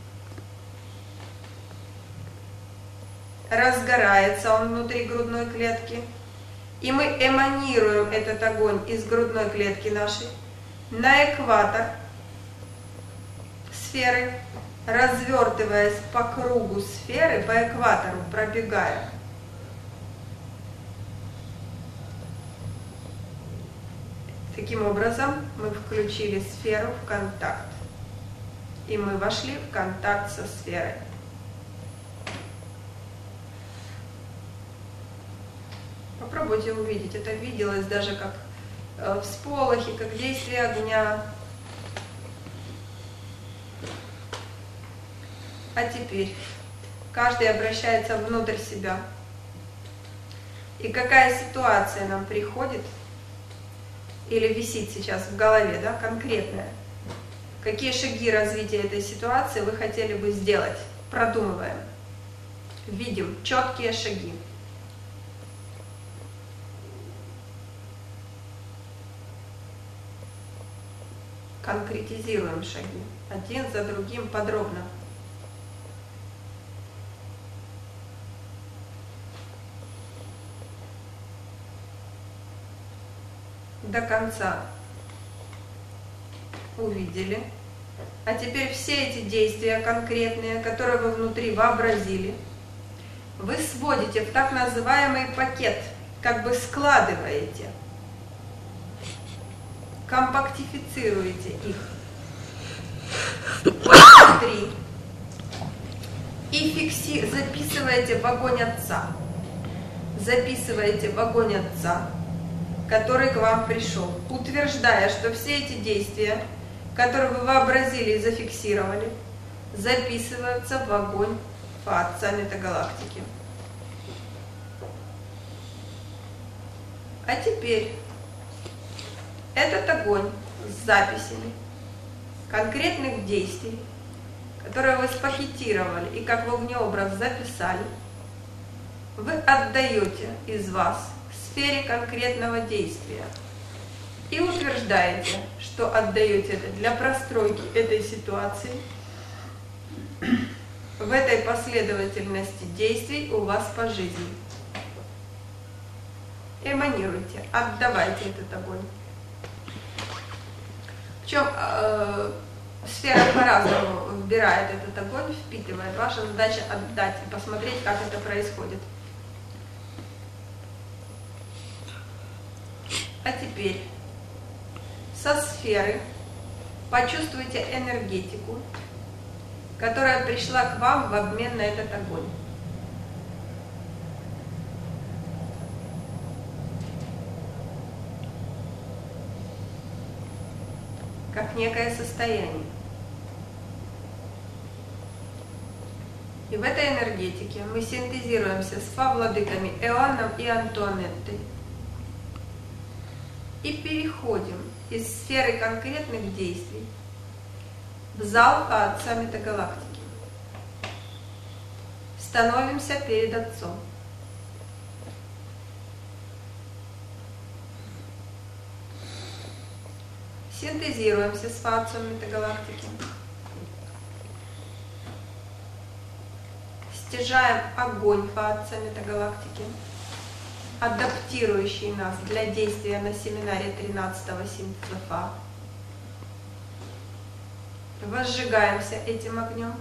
Разгорается он внутри грудной клетки. И мы эманируем этот огонь из грудной клетки нашей на экватор сферы, развертываясь по кругу сферы, по экватору пробегая. Таким образом, мы включили сферу в контакт. И мы вошли в контакт со сферой. Попробуйте увидеть. Это виделось даже как всполохи, как действие огня. А теперь каждый обращается внутрь себя. И какая ситуация нам приходит или висит сейчас в голове, да, конкретная? Какие шаги развития этой ситуации вы хотели бы сделать? Продумываем. Видим четкие шаги. Конкретизируем шаги. Один за другим подробно. До конца увидели. А теперь все эти действия конкретные, которые вы внутри вообразили, вы сводите в так называемый пакет, как бы складываете, компактифицируете их внутри и записываете в огонь Отца. Записываете в огонь Отца, который к вам пришел, утверждая, что все эти действия, которые вы вообразили и зафиксировали, записываются в огонь Фа-Отца метагалактики. А теперь этот огонь с записями конкретных действий, которые вы спакетировали и как в огнеобраз записали, вы отдаете из вас сфере конкретного действия и утверждаете, что отдаете это для простройки этой ситуации в этой последовательности действий у вас по жизни. Эманируйте, отдавайте этот огонь. Причем сфера по-разному вбирает этот огонь, впитывает. Ваша задача отдать и посмотреть, как это происходит. А теперь со сферы почувствуйте энергетику, которая пришла к вам в обмен на этот огонь. Как некое состояние. И в этой энергетике мы синтезируемся с Фа-владыками Иоанном и Антуанеттой. И переходим из сферы конкретных действий в зал Фа-Отца метагалактики. становимся перед Отцом. Синтезируемся с фацией метагалактики. Стяжаем огонь фации метагалактики, адаптирующий нас для действия на семинаре 13-го синтеза. Возжигаемся этим огнем.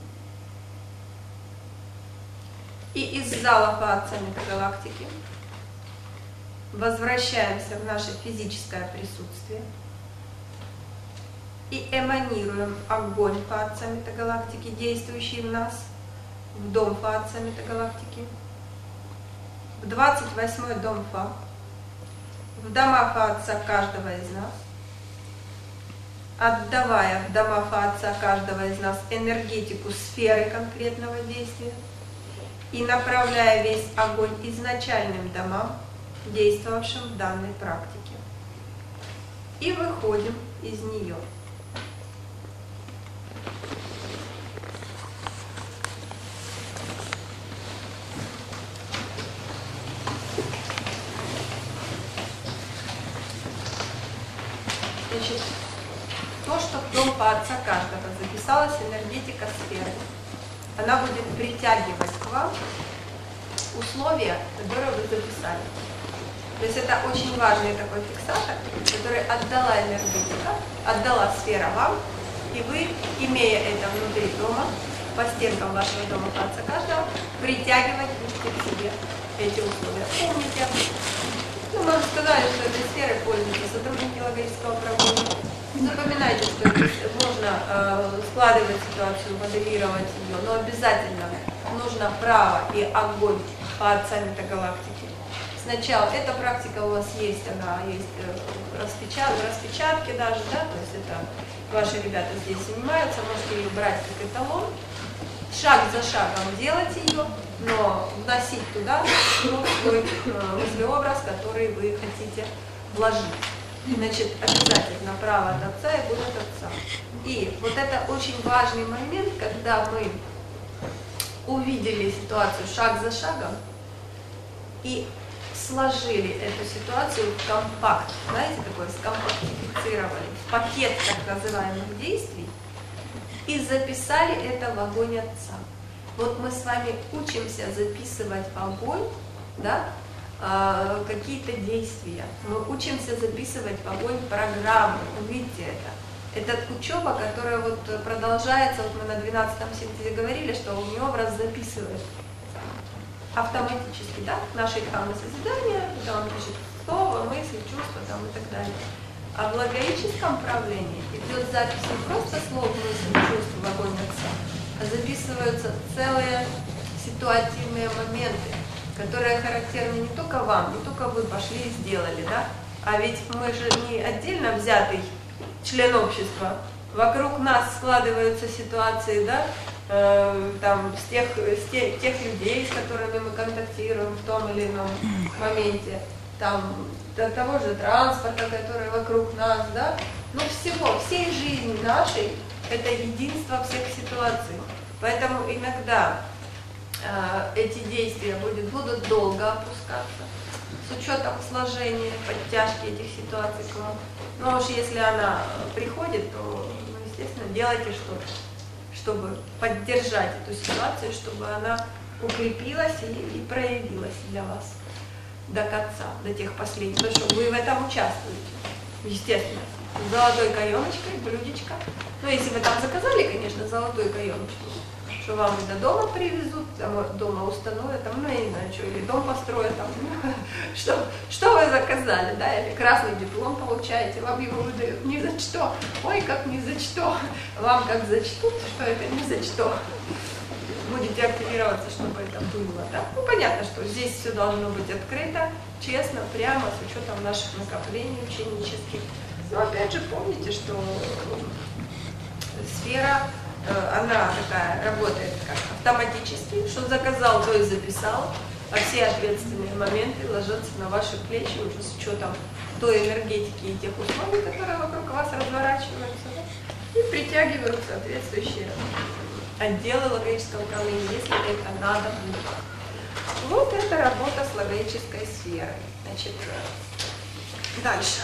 И из зала фации метагалактики возвращаемся в наше физическое присутствие и эманируем огонь фации метагалактики, действующий в нас, в дом фации метагалактики, в 28-й дом Фа, в дома фация каждого из нас, отдавая в дома фация каждого из нас энергетику сферы конкретного действия и направляя весь огонь изначальным домам, действовавшим в данной практике. И выходим из нее. Значит, то, что в дом отца каждого записалась энергетика сферы, она будет притягивать к вам условия, которые вы записали. То есть это очень важный такой фиксатор, который отдала энергетика, отдала сфера вам, и вы, имея это внутри дома, по стенкам вашего дома отца каждого, притягивать к себе эти условия. Помните, мы уже сказали, что этой сферой пользуются сотрудники логического управления. Запоминайте, что можно складывать ситуацию, моделировать ее, но обязательно нужно право и огонь по отцам метагалактики. Сначала эта практика у вас есть, она есть распечатки даже, да, то есть это ваши ребята здесь занимаются, можете ее брать как эталон, шаг за шагом делать ее, но вносить туда свой мыслеобраз, который вы хотите вложить. Значит, обязательно право от отца и будет отца. И вот это очень важный момент, когда мы увидели ситуацию шаг за шагом и сложили эту ситуацию в компакт, знаете, такой скомпактифицировали, в пакет так называемых действий и записали это в огонь отца. Вот мы с вами учимся записывать в огонь, да, какие-то действия. Мы учимся записывать в огонь программы. Увидите это. Это учеба, которая вот продолжается, вот мы на 12-м синтезе говорили, что у нее образ записывает автоматически, да, наши дхаммы созидания, когда он пишет слово, мысли, чувства там, и так далее. А в логическом правлении идет запись не просто слов, мыслей, чувств в огонь отца, а записываются целые ситуативные моменты, которые характерны не только вам, не только вы пошли и сделали, да, а ведь мы же не отдельно взятый член общества, вокруг нас складываются ситуации, да, там, с тех людей, с которыми мы контактируем в том или ином моменте, там, до того же транспорта, который вокруг нас, да, ну всей жизни нашей, это единство всех ситуаций. Поэтому иногда эти действия будут долго опускаться, с учетом сложения, подтяжки этих ситуаций к вам. Но уж если она приходит, то, естественно, делайте что-то, чтобы поддержать эту ситуацию, чтобы она укрепилась и проявилась для вас до конца, до тех последних, потому что вы в этом участвуете, естественно, с золотой каемочкой, блюдечко. Ну, если вы там заказали, конечно, золотую каемочку, что вам и до дома привезут, там, дома установят, там, ну, я не знаю, что, или дом построят, там, что вы заказали, да, или красный диплом получаете, вам его выдают ни за что, ой, как ни за что, вам как зачтут, что это ни за что, будете активироваться, чтобы это было, да, ну, понятно, что здесь все должно быть открыто, честно, прямо, с учетом наших накоплений ученических, но, опять же, помните, что сфера, она такая работает как автоматически, что заказал, то и записал, а все ответственные моменты ложатся на ваши плечи уже с учетом той энергетики и тех условий, которые вокруг вас разворачиваются, да, и притягивают соответствующие отделы логического управления, если это надо будет. Вот это работа с логической сферой. Значит, дальше.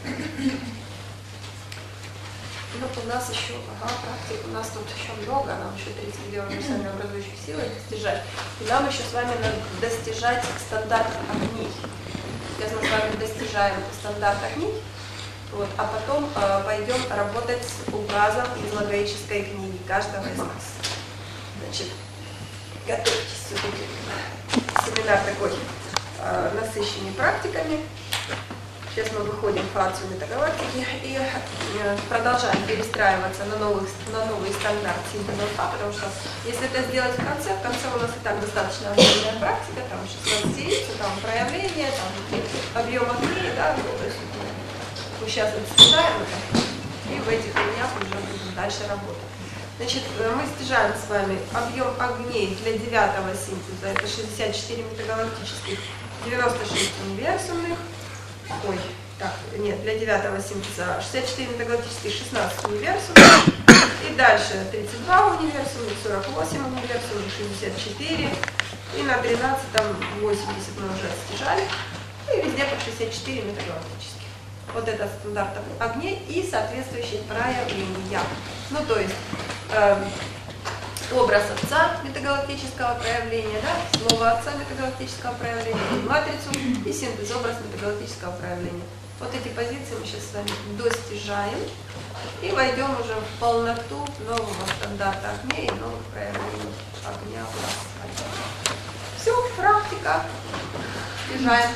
Ну, у нас еще, практик, у нас тут еще много, нам еще 32 универсальные образующие силы достижать. И нам еще с вами надо достижать стандарт огней. Сейчас мы с вами достижаем стандарт огней, вот, а потом пойдем работать с указом из логической книги каждого из нас. Значит, готовьтесь, все-таки семинар такой насыщенный практиками. Сейчас мы выходим в фацию метагалактики и продолжаем перестраиваться на новый стандарт синтеза, потому что если это сделать в конце у нас и так достаточно объемная практика, там 16 единиц, там проявление, там объем огней, да, то есть мы сейчас достигаем это, и в этих днях уже будем дальше работать. Значит, мы стяжаем с вами объем огней для 9-го синтеза, это 64 метагалактических, 96 универсумных. Ой, так, нет, для 9-го синтеза 64 метагалактических, 16 универсумных, и дальше 32 универсумных, 48 универсумных, 64, и на 13-м 80 мы уже стяжали, и везде по 64 метагалактических. Вот это стандарт огней и соответствующие проявления. Ну, то есть образ отца метагалактического проявления, да, слово отца метагалактического проявления, матрицу и синтез образ метагалактического проявления. Вот эти позиции мы сейчас с вами достижаем и войдем уже в полноту нового стандарта огней и новых проявлений огня у нас. Все, практика. Стяжаем.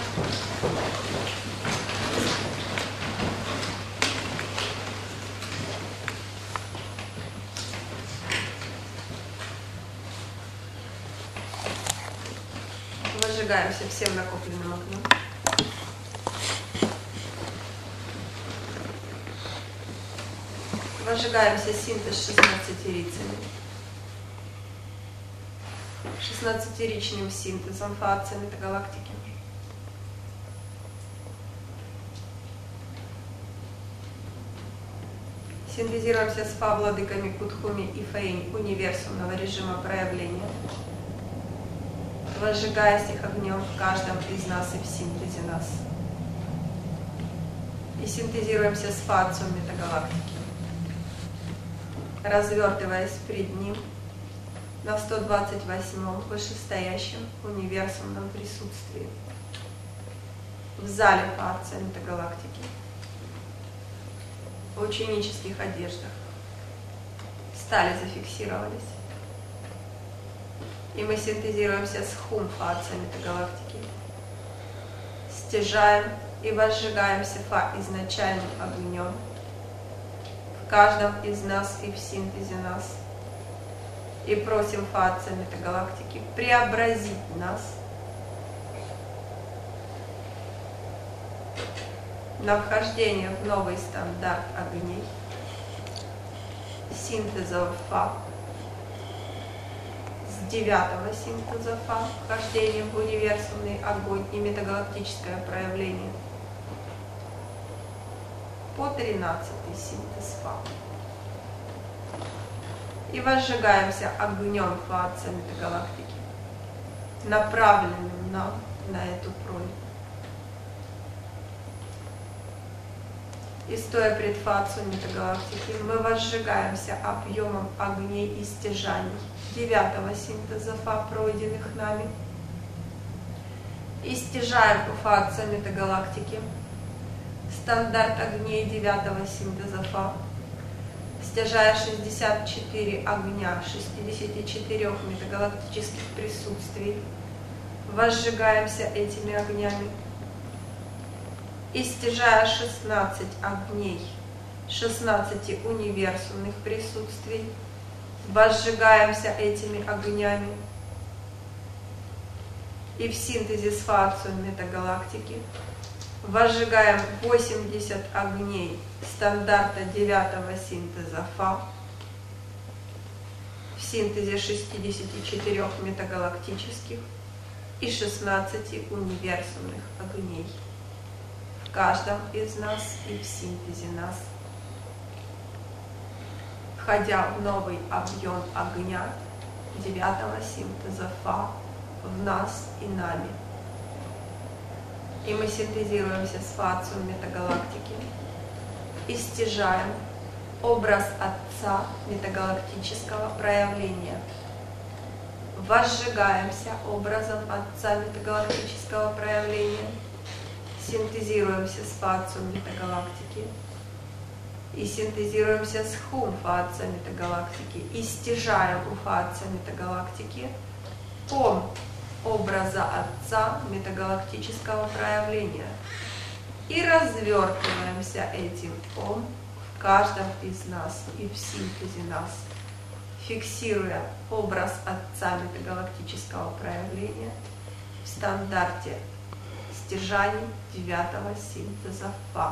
Возжигаемся всем накопленным огнем. Возжигаемся синтез 16-рицами. 16-ричным синтезом фация метагалактики. Синтезируемся с фа-владыками Кутхуми и Фейнь универсумного режима проявления, возжигаясь их огнем в каждом из нас и в синтезе нас. И синтезируемся с фацией метагалактики, развертываясь пред ним на 128-м вышестоящем универсумном присутствии в зале фации метагалактики, в ученических одеждах. Стали, зафиксировались. И мы синтезируемся с хум-фацией метагалактики, стяжаем и возжигаемся фа изначальным огнем в каждом из нас и в синтезе нас. И просим фация метагалактики преобразить нас на вхождение в новый стандарт огней, синтеза фа, с 9-го синтеза фа, вхождение в универсумный огонь и метагалактическое проявление, по 13-й синтез фа. И возжигаемся огнем фация метагалактики, направленным нам на эту просьбу. И стоя пред фацией метагалактики, мы возжигаемся объемом огней и стяжаний 9-го синтеза фа, пройденных нами, и стяжаем у фации метагалактики стандарт огней 9-го синтеза фа, стяжая 64 огня 64 метагалактических присутствий, возжигаемся этими огнями. И стяжая 16 огней 16 универсумных присутствий, возжигаемся этими огнями. И в синтезе с фацией метагалактики возжигаем 80 огней стандарта 9-го синтеза фа, в синтезе 64 метагалактических и 16 универсумных огней в каждом из нас и в синтезе нас. входя в новый объем огня 9-го синтеза Фа в нас и нами. И мы синтезируемся с фациум метагалактики и стяжаем образ Отца метагалактического проявления. Возжигаемся образом Отца метагалактического проявления, синтезируемся с фациум метагалактики и синтезируемся с хум фация метагалактики и стяжаем у фация метагалактики ом образа Отца метагалактического проявления и развертываемся этим ом в каждом из нас и в синтезе нас, фиксируя образ Отца метагалактического проявления в стандарте стяжаний 9-го синтеза Фа.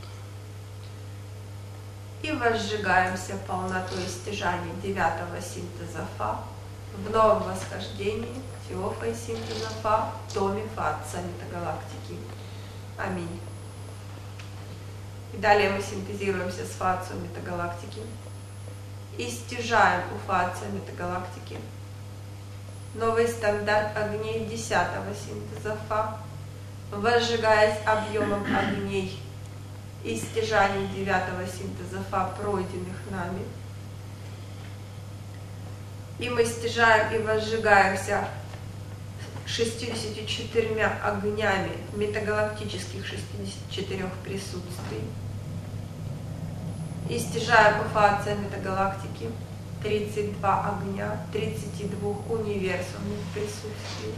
И возжигаемся полнотой стяжаний 9-го синтеза Фа в новом восхождении Теофа и синтеза Фа в доме Фация метагалактики. Аминь. И далее мы синтезируемся с Фацией метагалактики и стяжаем у Фация метагалактики новый стандарт огней 10-го синтеза Фа, возжигаясь объемом огней и стяжаний 9-го синтеза Фа, пройденных нами. И мы стяжаем и возжигаемся 64 огнями метагалактических 64 присутствий. И стяжаем у Фация метагалактики 32 огня, 32 универсумных присутствий.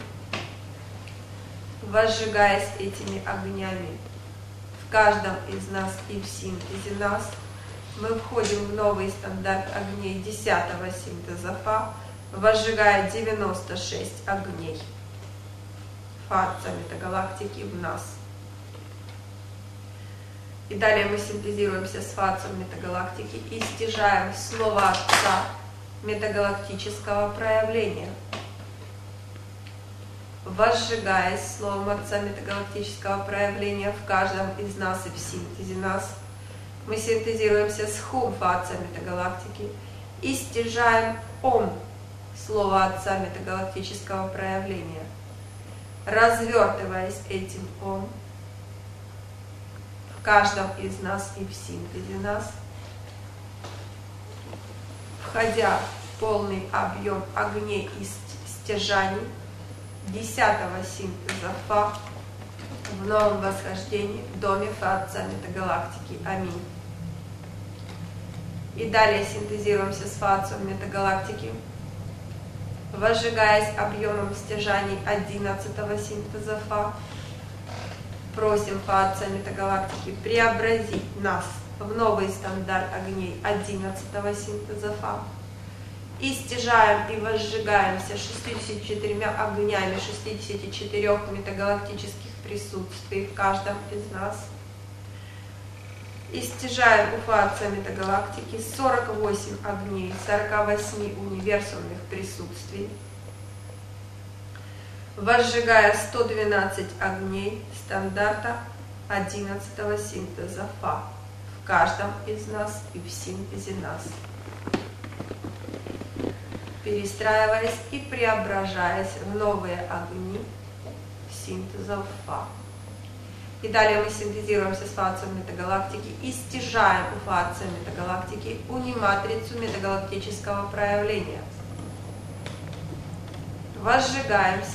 Возжигаясь этими огнями в каждом из нас и в синтезе нас, мы входим в новый стандарт огней 10-го синтеза Фа, возжигая 96 огней Фация метагалактики в нас. И далее мы синтезируемся с Фацией метагалактики и стяжаем слово Отца метагалактического проявления. Возжигаясь словом Отца метагалактического проявления в каждом из нас и в синтезе нас, мы синтезируемся с Хум Фация метагалактики и стяжаем Ом слово Отца метагалактического проявления, развертываясь этим Ом в каждом из нас и в синтезе нас, входя в полный объем огней и стяжаний 10-го синтеза Фа в новом восхождении в доме Фация метагалактики. Аминь. И далее синтезируемся с Фацией метагалактики, возжигаясь объемом стяжаний 11-го синтеза Фа. Просим Фация метагалактики преобразить нас в новый стандарт огней 11-го синтеза Фа. И стяжаем и возжигаемся 64 огнями 64 метагалактических присутствий в каждом из нас. И стяжаем у Фация метагалактики 48 огней 48 универсумных присутствий, возжигая 112 огней стандарта 11-го синтеза Фа в каждом из нас и в синтезе нас, перестраиваясь и преображаясь в новые огни синтезов Фа. И далее мы синтезируемся с Фацией метагалактики и стяжаем у Фации метагалактики униматрицу метагалактического проявления. Возжигаемся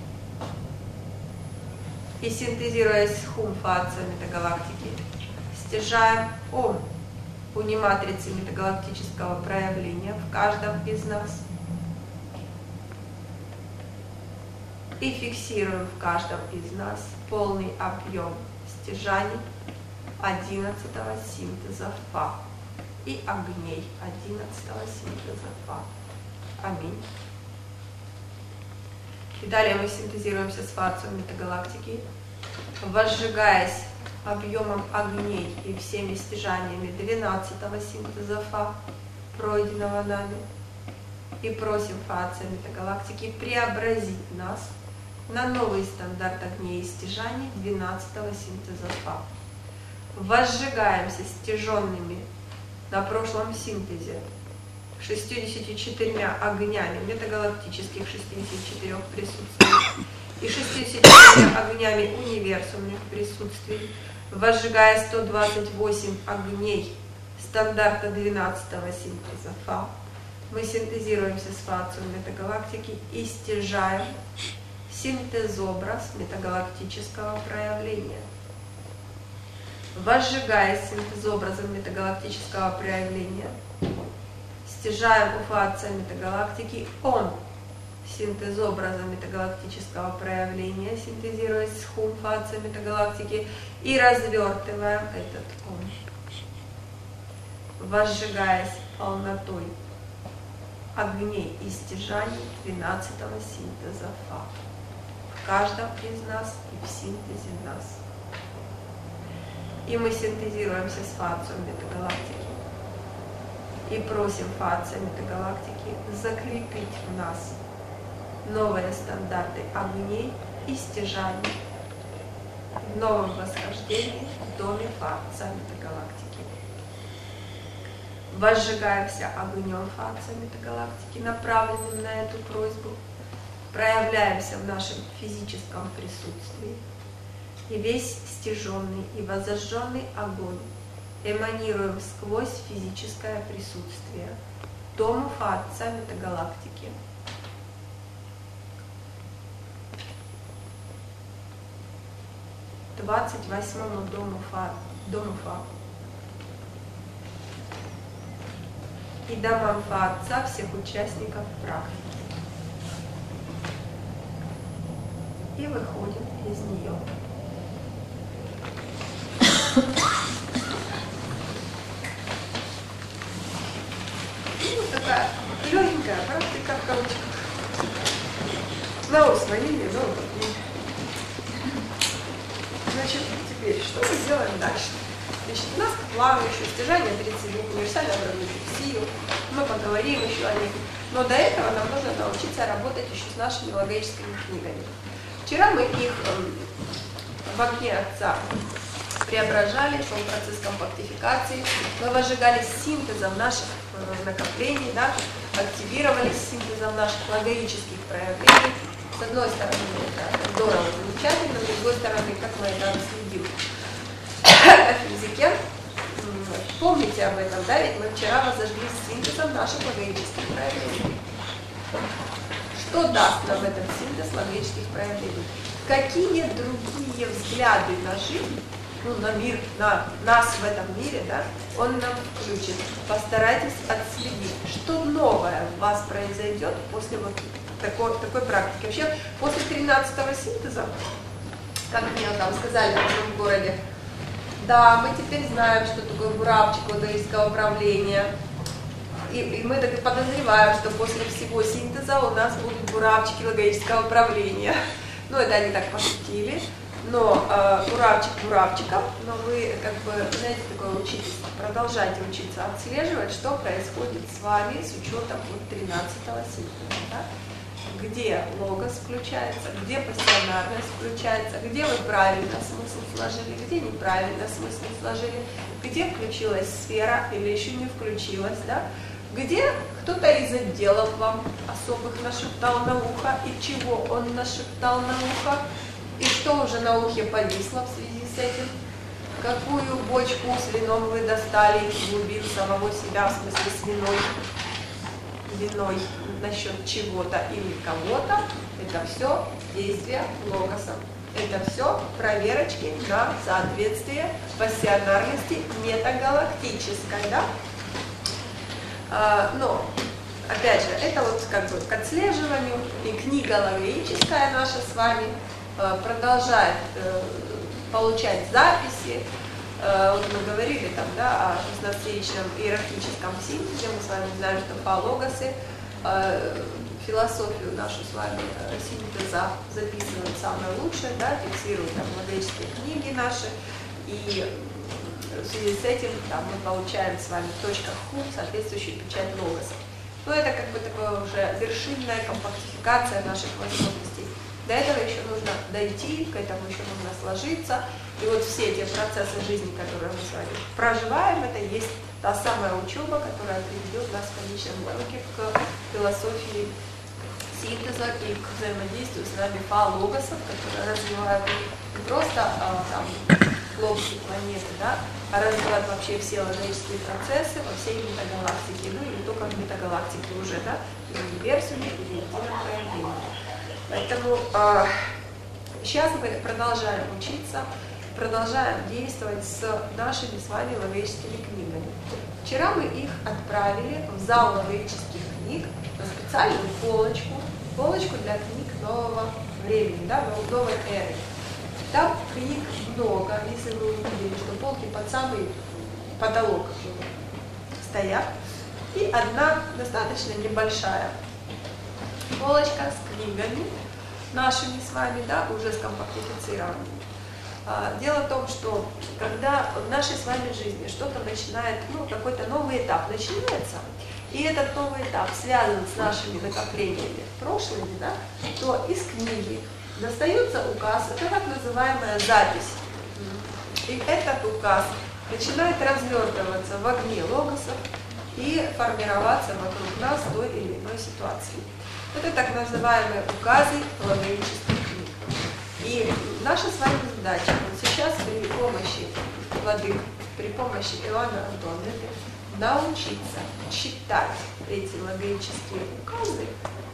и, синтезируясь с Хум Фация метагалактики, стяжаем Ом униматрицы метагалактического проявления в каждом из нас и фиксируем в каждом из нас полный объем стяжаний 11-го синтеза Фа и огней 11-го синтеза Фа. Аминь. И далее мы синтезируемся с Фацией метагалактики, возжигаясь объемом огней и всеми стяжаниями 12-го синтеза Фа, пройденного нами, и просим Фация метагалактики преобразить нас на новый стандарт огней и стяжаний 12-го синтеза Фа. Возжигаемся стяженными на прошлом синтезе 64 огнями метагалактических 64 присутствий и 64 огнями универсумных присутствий, возжигая 128 огней стандарта 12-го синтеза Фа, мы синтезируемся с фацией метагалактики и стяжаем синтезобраз метагалактического проявления. Возжигая синтезобразом метагалактического проявления, стяжаем у фация метагалактики он синтезобраза метагалактического проявления, синтезируясь с хум фация метагалактики, и развертываем этот он, возжигаясь полнотой огней и стяжаний 12-го синтеза Фа в каждом из нас и в синтезе нас. И мы синтезируемся с фацией метагалактики и просим фация метагалактики закрепить в нас новые стандарты огней и стяжаний в новом восхождении в доме фация метагалактики. Возжигаемся огнем фация метагалактики, направленным на эту просьбу, проявляемся в нашем физическом присутствии, и весь стяженный и возожженный огонь эманируем сквозь физическое присутствие дому фация метагалактики. К 28-му дому Фа и домам Фа Отца всех участников практики. И выходим из нее. Такая легенькая практика в кавычках. На усвоение новых книг. Значит, теперь что мы сделаем дальше? Значит, у нас плавающее стяжание 32 универсально образующих сил. Мы поговорим еще о них. Но до этого нам нужно научиться работать еще с нашими логическими книгами. Вчера мы их в огне Отца преображали, шел процесс компактификации, мы возжигались синтезом наших накоплений, да, активировались синтезом наших логических проявлений. С одной стороны, это здорово, замечательно, с другой стороны, как мы это отследим на физике. Помните об этом, да, ведь мы вчера возожглись синтезом наших логических проявлений. Что даст нам этот синтез логических проявлений? Какие другие взгляды на жизнь, ну, на мир, на нас в этом мире, да, он нам включит. Постарайтесь отследить, что новое в вас произойдет после вот такой практики. Вообще, после 13-го синтеза, как мне там сказали в нашем городе, да, мы теперь знаем, что такое буравчик логического управления. И мы так и подозреваем, что после всего синтеза у нас будут буравчики логического управления. Ну, это они так пошутили. Но буравчик буравчиком, но вы, как бы, знаете, такое учитесь, продолжайте учиться отслеживать, что происходит с вами с учетом вот 13-го синтеза. Да? Где логос включается, где пассионарность включается, где вы правильно смысл сложили, где неправильно смысл сложили, где включилась сфера или еще не включилась, да? Где кто-то из отделов вам особых нашептал на ухо, и чего он нашептал на ухо, и что уже на ухе повисло в связи с этим, какую бочку с вином вы достали из глубин самого себя, в смысле с виной насчет чего-то или кого-то, это все действие логоса. Это все проверочки на соответствие пассионарности метагалактической, да? Но, опять же, это вот как бы к отслеживанию, и книга логическая наша с вами продолжает получать записи. Вот мы говорили там, да, о 16-ричном иерархическом синтезе, мы с вами знаем, что фалогосы философию нашу с вами синтеза записывают самое лучшее, да, фиксируют там логические книги наши, и в связи с этим там, мы получаем с вами в точках хум соответствующую печать логоса. Но это как бы такая уже вершинная компактификация наших возможностей. До этого еще нужно дойти, к этому еще нужно сложиться. И вот все эти процессы жизни, которые мы с вами проживаем, это есть та самая учеба, которая приведет нас в конечном итоге к философии синтеза и к взаимодействию с нами фалогосов, которые развивают не просто там плоские планеты, да, а развивают вообще все логические процессы во всей метагалактике, ну и не только в метагалактике уже, да, и в универсуме, и в едином проявлении. Поэтому сейчас мы продолжаем учиться, продолжаем действовать с нашими с вами логическими книгами. Вчера мы их отправили в зал логических книг на специальную полочку для книг нового времени, да, новой эры. Там книг много, если вы увидели, что полки под самый потолок стоят, и одна достаточно небольшая полочка с книгами нашими с вами, да, уже скомпактифицированными. Дело в том, что когда в нашей с вами жизни что-то начинает, ну, какой-то новый этап начинается, и этот новый этап связан с нашими накоплениями прошлыми, да, то из книги достается указ, это так называемая запись. И этот указ начинает развертываться в огне логосов и формироваться вокруг нас той или иной ситуации. Это так называемые указы логических книг. И наша с вами задача вот сейчас при помощи владык, при помощи Иоанна Антоновны научиться читать эти логические указы,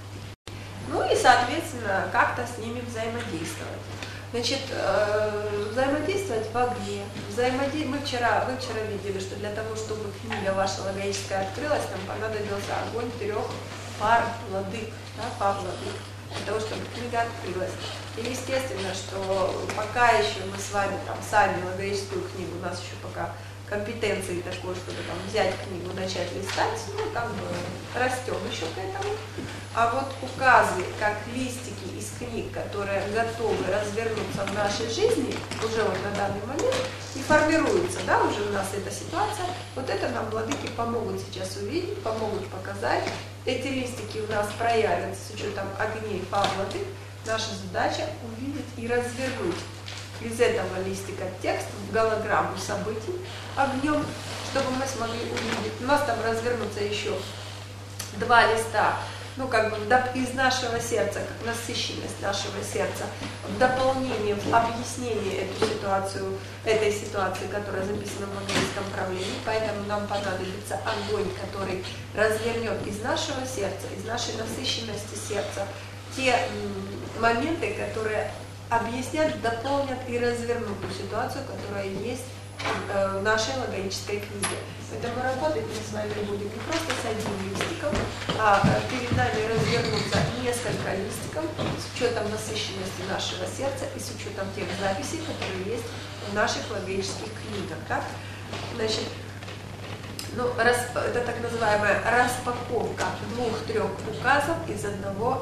ну и, соответственно, как-то с ними взаимодействовать. Значит, взаимодействовать в огне. Вы вчера видели, что для того, чтобы книга ваша логическая открылась, нам понадобился огонь 3 пар владык, да, пар владык, для того, чтобы книга открылась. И естественно, что пока еще мы с вами там сами логическую книгу, у нас еще пока компетенции такой, чтобы там взять книгу, начать листать, ну, как бы растем еще к этому. А вот указы, как листики из книг, которые готовы развернуться в нашей жизни, уже вот на данный момент, и формируются, да, уже у нас эта ситуация, вот это нам владыки помогут сейчас увидеть, помогут показать. Эти листики у нас проявятся с учетом огней владык. Наша задача увидеть и развернуть из этого листика текст в голограмму событий огнем, чтобы мы смогли увидеть. У нас там развернутся еще 2 листа, ну как бы из нашего сердца, как насыщенность нашего сердца, в дополнение, в объяснение этой ситуации, которая записана в магическом правлении. Поэтому нам понадобится огонь, который развернет из нашего сердца, из нашей насыщенности сердца те моменты, которые объяснят, дополнят и развернут ту ситуацию, которая есть в нашей логической книге. Поэтому работать мы с вами будем не просто с одним листиком, а перед нами развернутся несколько листиков с учетом насыщенности нашего сердца и с учетом тех записей, которые есть в наших логических книгах. Так? Значит, ну, это так называемая распаковка 2-3 указов из одного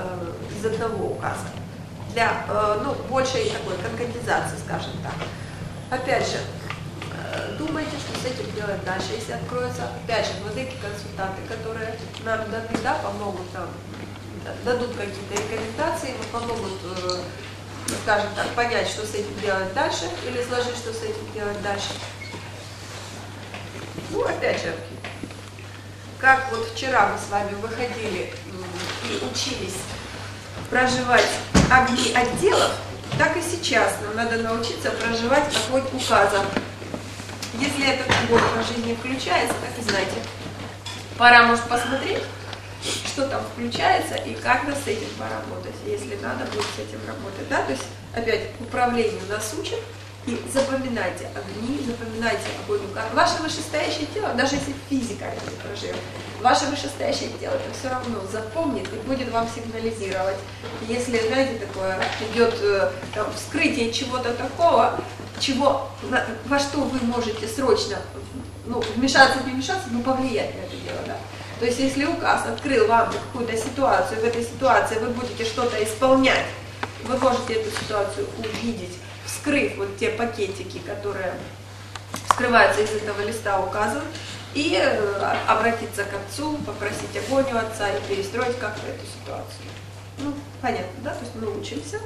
указа. Для большей такой конкретизации, скажем так. Опять же, думайте, что с этим делать дальше, если откроются, опять же, владыки-консультанты, которые нам помогут, дадут какие-то рекомендации, помогут, скажем так, понять, что с этим делать дальше, или сложить, что с этим делать дальше. Ну, опять же, как вот вчера мы с вами выходили и учились проживать огни отделов, так и сейчас нам надо научиться проживать огонь указов. Если этот огонь в жизни включается, так и знайте, пора, может, посмотреть, что там включается и как нас с этим поработать, если надо будет с этим работать. Да? То есть, опять, управление нас учит. И запоминайте огни, запоминайте огонь указов. Ваше вышестоящее тело, даже если физика это не проживет, ваше вышестоящее тело это все равно запомнит и будет вам сигнализировать. Если, знаете, такое идет вскрытие чего-то такого, во что вы можете срочно вмешаться, не вмешаться, но повлиять на это дело. Да? То есть, если указ открыл вам какую-то ситуацию, в этой ситуации вы будете что-то исполнять, вы можете эту ситуацию увидеть, вскрыв вот те пакетики, которые вскрываются из этого листа указов, и обратиться к Отцу, попросить огонь у Отца и перестроить как-то эту ситуацию. Ну, понятно, да? То есть мы учимся.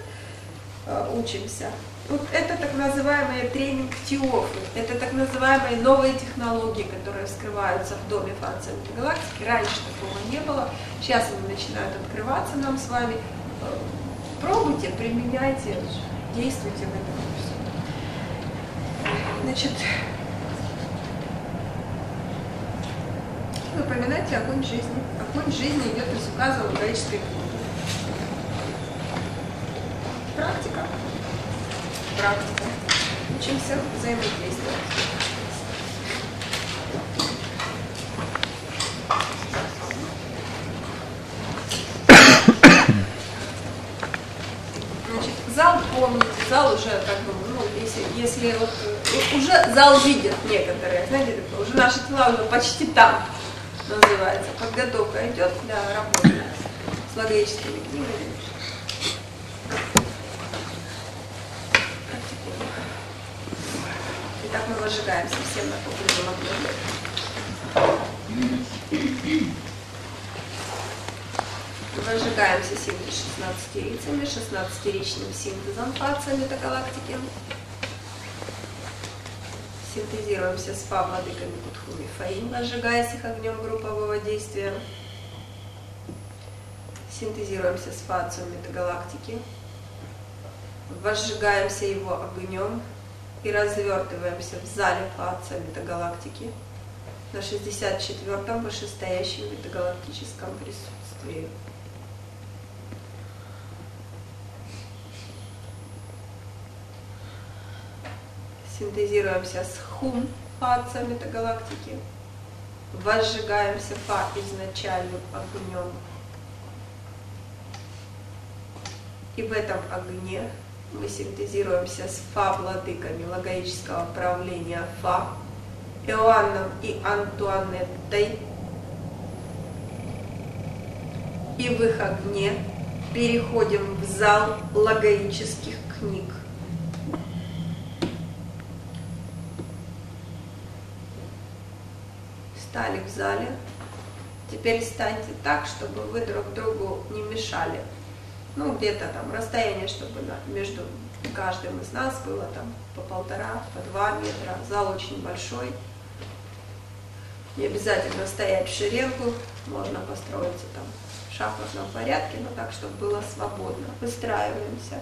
Вот это так называемые тренинг-теофы, это так называемые новые технологии, которые вскрываются в доме Франции Метагалактики. Раньше такого не было, сейчас они начинают открываться нам с вами. Пробуйте, применяйте, действуйте в этом курсе. Значит, напоминайте огонь жизни. Огонь жизни идет из указа логической книги. Практика. Учимся взаимодействовать. Значит, зал помните, зал уже как бы, ну, если вот, уже зал видят некоторые, знаете, уже наши тела уже почти там, называется. Подготовка идет для работы с логическими книгами. Итак, мы выжигаемся всем на кухне огнем. Выжигаемся 16-рицами, 16-ричным синтезом фации метагалактики. Синтезируемся с владыками Кутхуми Фаим, разжигаясь их огнем группового действия. Синтезируемся с фацией метагалактики. Возжигаемся его огнем и развертываемся в зале фация метагалактики на 64-м вышестоящем метагалактическом присутствии. Синтезируемся с хум фация метагалактики, возжигаемся фа изначальным огнем. И в этом огне мы синтезируемся с фа-владыками логического правления Фа, Иоанном и Антуанеттой. И в их огне переходим в зал логических книг. Стали в зале. Теперь станьте так, чтобы вы друг другу не мешали. Ну, где-то там расстояние, чтобы между каждым из нас было там по 1,5, по 2 метра. Зал очень большой. Не обязательно стоять в шеренгу. Можно построиться там в шахматном порядке, но так, чтобы было свободно. Выстраиваемся.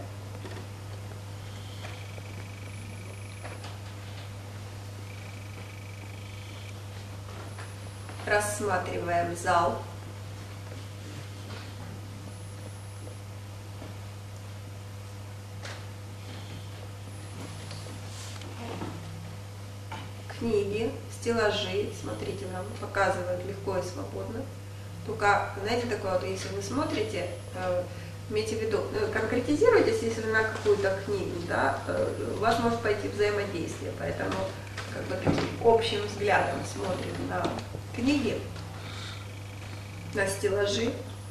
Рассматриваем зал. Книги, стеллажи, смотрите, нам показывают легко и свободно. Только, знаете, такое вот, если вы смотрите, имейте в виду, конкретизируйтесь, если на какую-то книгу, да, у вас может пойти взаимодействие, поэтому как бы таким общим взглядом смотрим на книги, на стеллажи.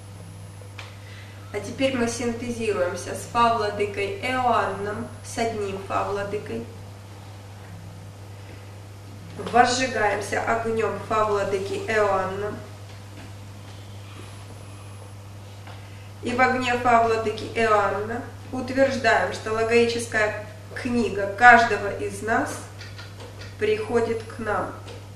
А теперь мы синтезируемся с фа-владыкой Иоанном, с одним фа-владыкой. Возжигаемся огнем фа-владыки Иоанна. И в огне фа-владыки Иоанна утверждаем, что логическая книга каждого из нас приходит к нам.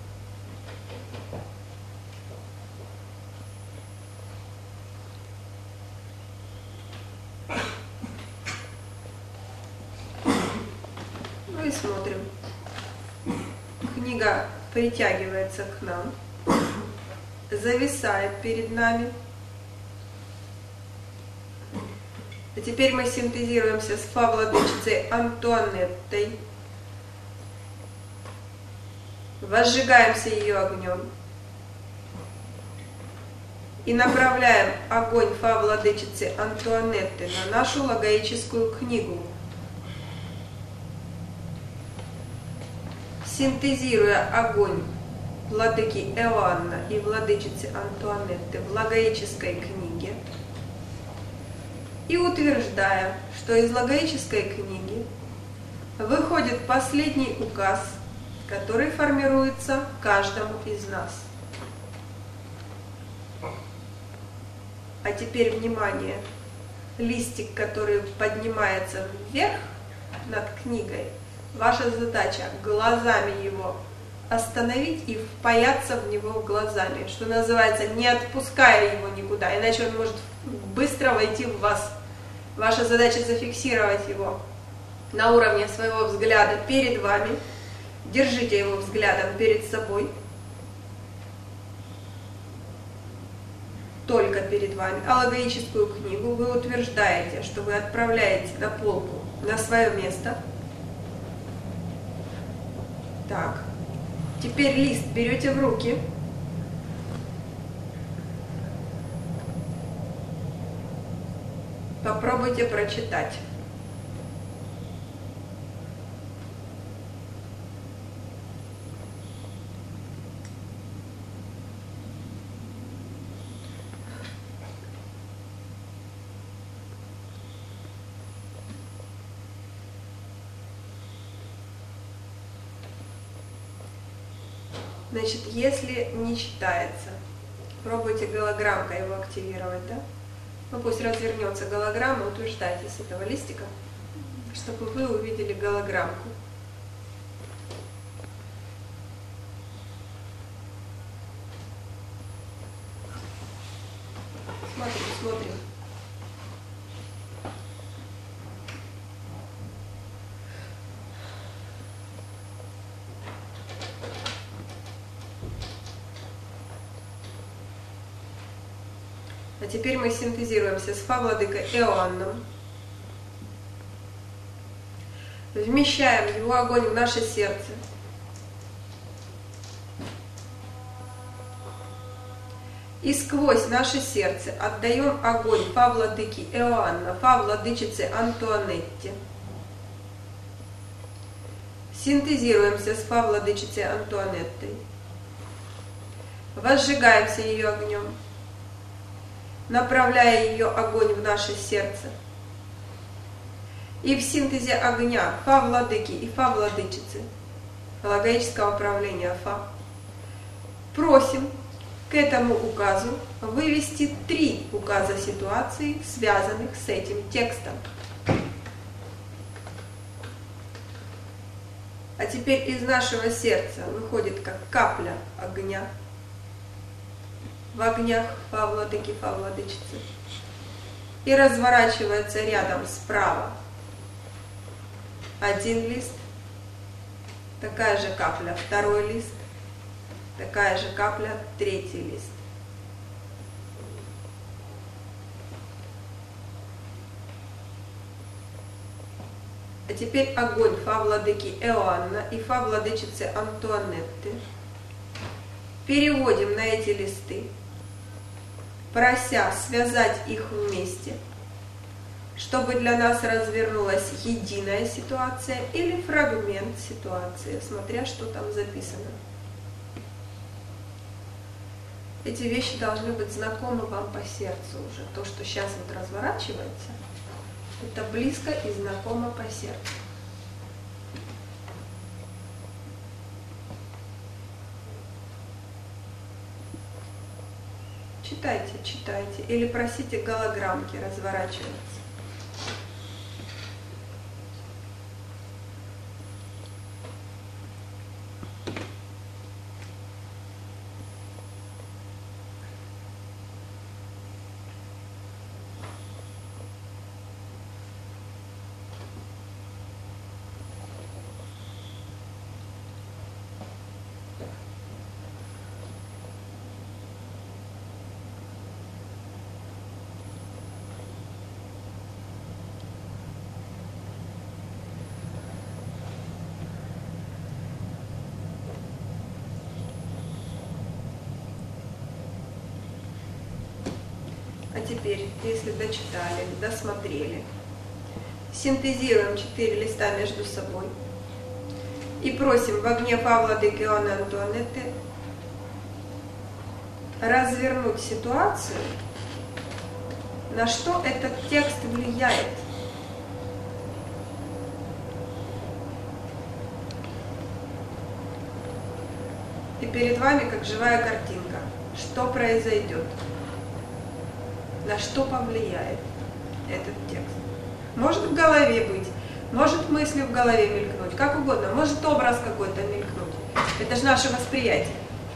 Ну и смотрим. Книга притягивается к нам, зависает перед нами. А теперь мы синтезируемся с фа-владычицей Антуанеттой, возжигаемся ее огнем и направляем огонь фа-владычицы Антуанетты на нашу логическую книгу, синтезируя огонь владыки Иоанна и владычицы Антуанетты в логической книге и утверждая, что из логической книги выходит последний указ, который формируется каждому из нас. А теперь внимание! листик, который поднимается вверх над книгой, ваша задача глазами его остановить и впаяться в него глазами, что называется, не отпуская его никуда, иначе он может быстро войти в вас. Ваша задача зафиксировать его на уровне своего взгляда перед вами, держите его взглядом перед собой, только перед вами. А логическую книгу вы утверждаете, что вы отправляете на полку, на свое место. Так. Теперь лист берете в руки. Попробуйте прочитать. Значит, если не читается, пробуйте голограммкой его активировать, да? Ну, пусть развернется голограмма, утверждайте с этого листика, чтобы вы увидели голограммку. Смотрим. А теперь мы синтезируемся с Фа-владыкой Иоанном. Вмещаем его огонь в наше сердце. И сквозь наше сердце отдаем огонь Фа-владыки Иоанна, Фа-владычице Антуанетте. Синтезируемся с Фа-владычицей Антуанеттой. Возжигаемся ее огнем, направляя ее огонь в наше сердце. И в синтезе огня Фа-владыки и Фа-владычицы логического управления Фа просим к этому указу вывести 3 указа ситуации, связанных с этим текстом. А теперь из нашего сердца выходит как капля огня в огнях Фа-владыки, Фа-владычицы, и разворачивается рядом справа 1 лист, такая же капля 2 лист, такая же капля 3 лист. А теперь огонь Фа-владыки Иоанна и Фа-владычицы Антуанетты переводим на эти листы, прося связать их вместе, чтобы для нас развернулась единая ситуация или фрагмент ситуации, смотря что там записано. Эти вещи должны быть знакомы вам по сердцу уже. То, что сейчас вот разворачивается, это близко и знакомо по сердцу. Читайте, читайте. Или просите голограммки разворачиваться. А теперь, если дочитали, досмотрели, синтезируем 4 листа между собой и просим в огне Фа-владыки Иоанна Антуанетты развернуть ситуацию, на что этот текст влияет. И перед вами как живая картинка, что произойдет, на что повлияет этот текст. Может в голове быть, может мысли в голове мелькнуть, как угодно, может образ какой-то мелькнуть. Это же наше восприятие.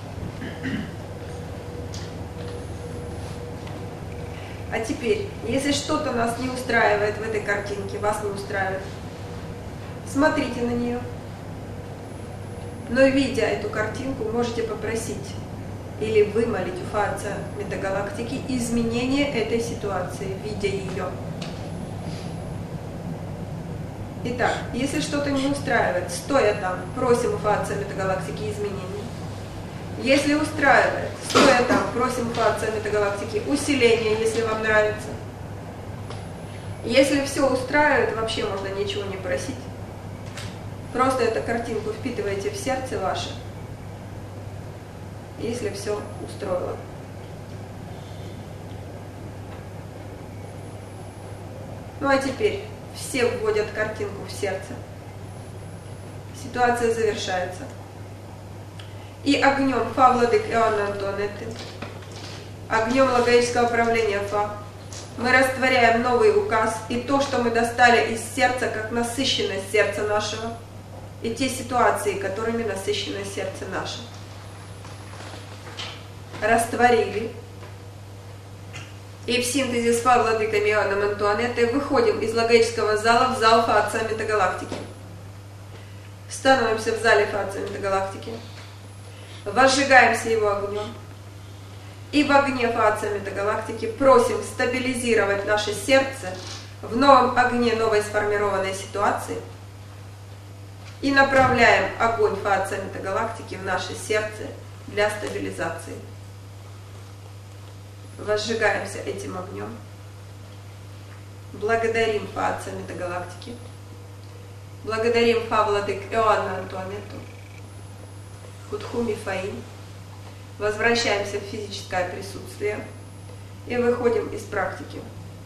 А теперь, если что-то нас не устраивает в этой картинке, вас не устраивает, смотрите на нее. Но видя эту картинку, можете попросить или вымолить у Фа-Отца Метагалактики изменение этой ситуации, видя ее. Итак, если что-то не устраивает, стоя там, просим у Фа-Отца Метагалактики изменений. Если устраивает, стоя там, просим у Фа-Отца Метагалактики усиления, если вам нравится. Если все устраивает, вообще можно ничего не просить. Просто эту картинку впитываете в сердце ваше, если все устроило. Ну а теперь все вводят картинку в сердце. Ситуация завершается. И огнем Фа Владык Иоанны Антуанетты, огнем логического правления Фа, мы растворяем новый указ и то, что мы достали из сердца, как насыщенность сердца нашего, и те ситуации, которыми насыщено сердце наше. Растворили. И в синтезе с Фа Владыками Иоанном Антуанеттой выходим из логического зала в зал Фа-Отца Метагалактики. Становимся в зале Фа-Отца Метагалактики. Возжигаемся его огнем. И в огне Фа-Отца Метагалактики просим стабилизировать наше сердце в новом огне новой сформированной ситуации. И направляем огонь Фа-Отца Метагалактики в наше сердце для стабилизации. Возжигаемся этим огнем. Благодарим Фа-Отца Метагалактики. Благодарим Фа Владык Иоанна Антуанетту. Худхуми Фаин. Возвращаемся в физическое присутствие и выходим из практики.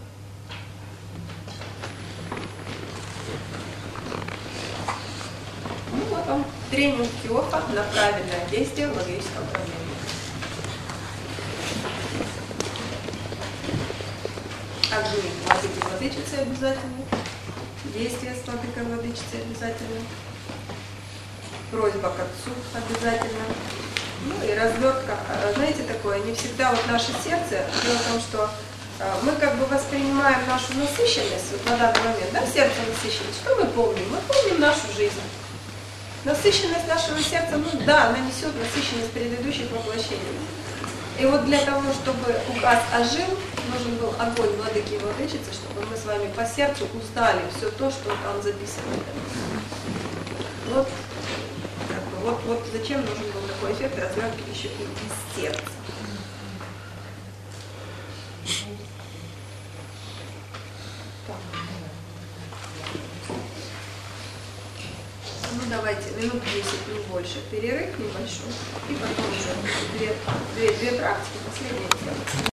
Ну вот он, тренинг Киофа на правильное действие в логическом управлении. Огни владыки владычицы обязательно. Действия с владыкой владычицей обязательно. Просьба к отцу обязательно. Ну и развертка. Знаете, такое, не всегда вот наше сердце, дело в том, что мы как бы воспринимаем нашу насыщенность вот на данный момент, да, сердце насыщенность. Что мы помним? Мы помним нашу жизнь. Насыщенность нашего сердца, ну да, она несет насыщенность предыдущих воплощений. И вот для того, чтобы указ ожил, нужен был огонь владыки и владычицы, чтобы мы с вами по сердцу узнали все то, что там записано. Вот, как бы, вот зачем нужен был такой эффект развертки еще и из сердца. Ну давайте минут 10, не больше, перерыв небольшой, и потом уже две практики, последняя тема.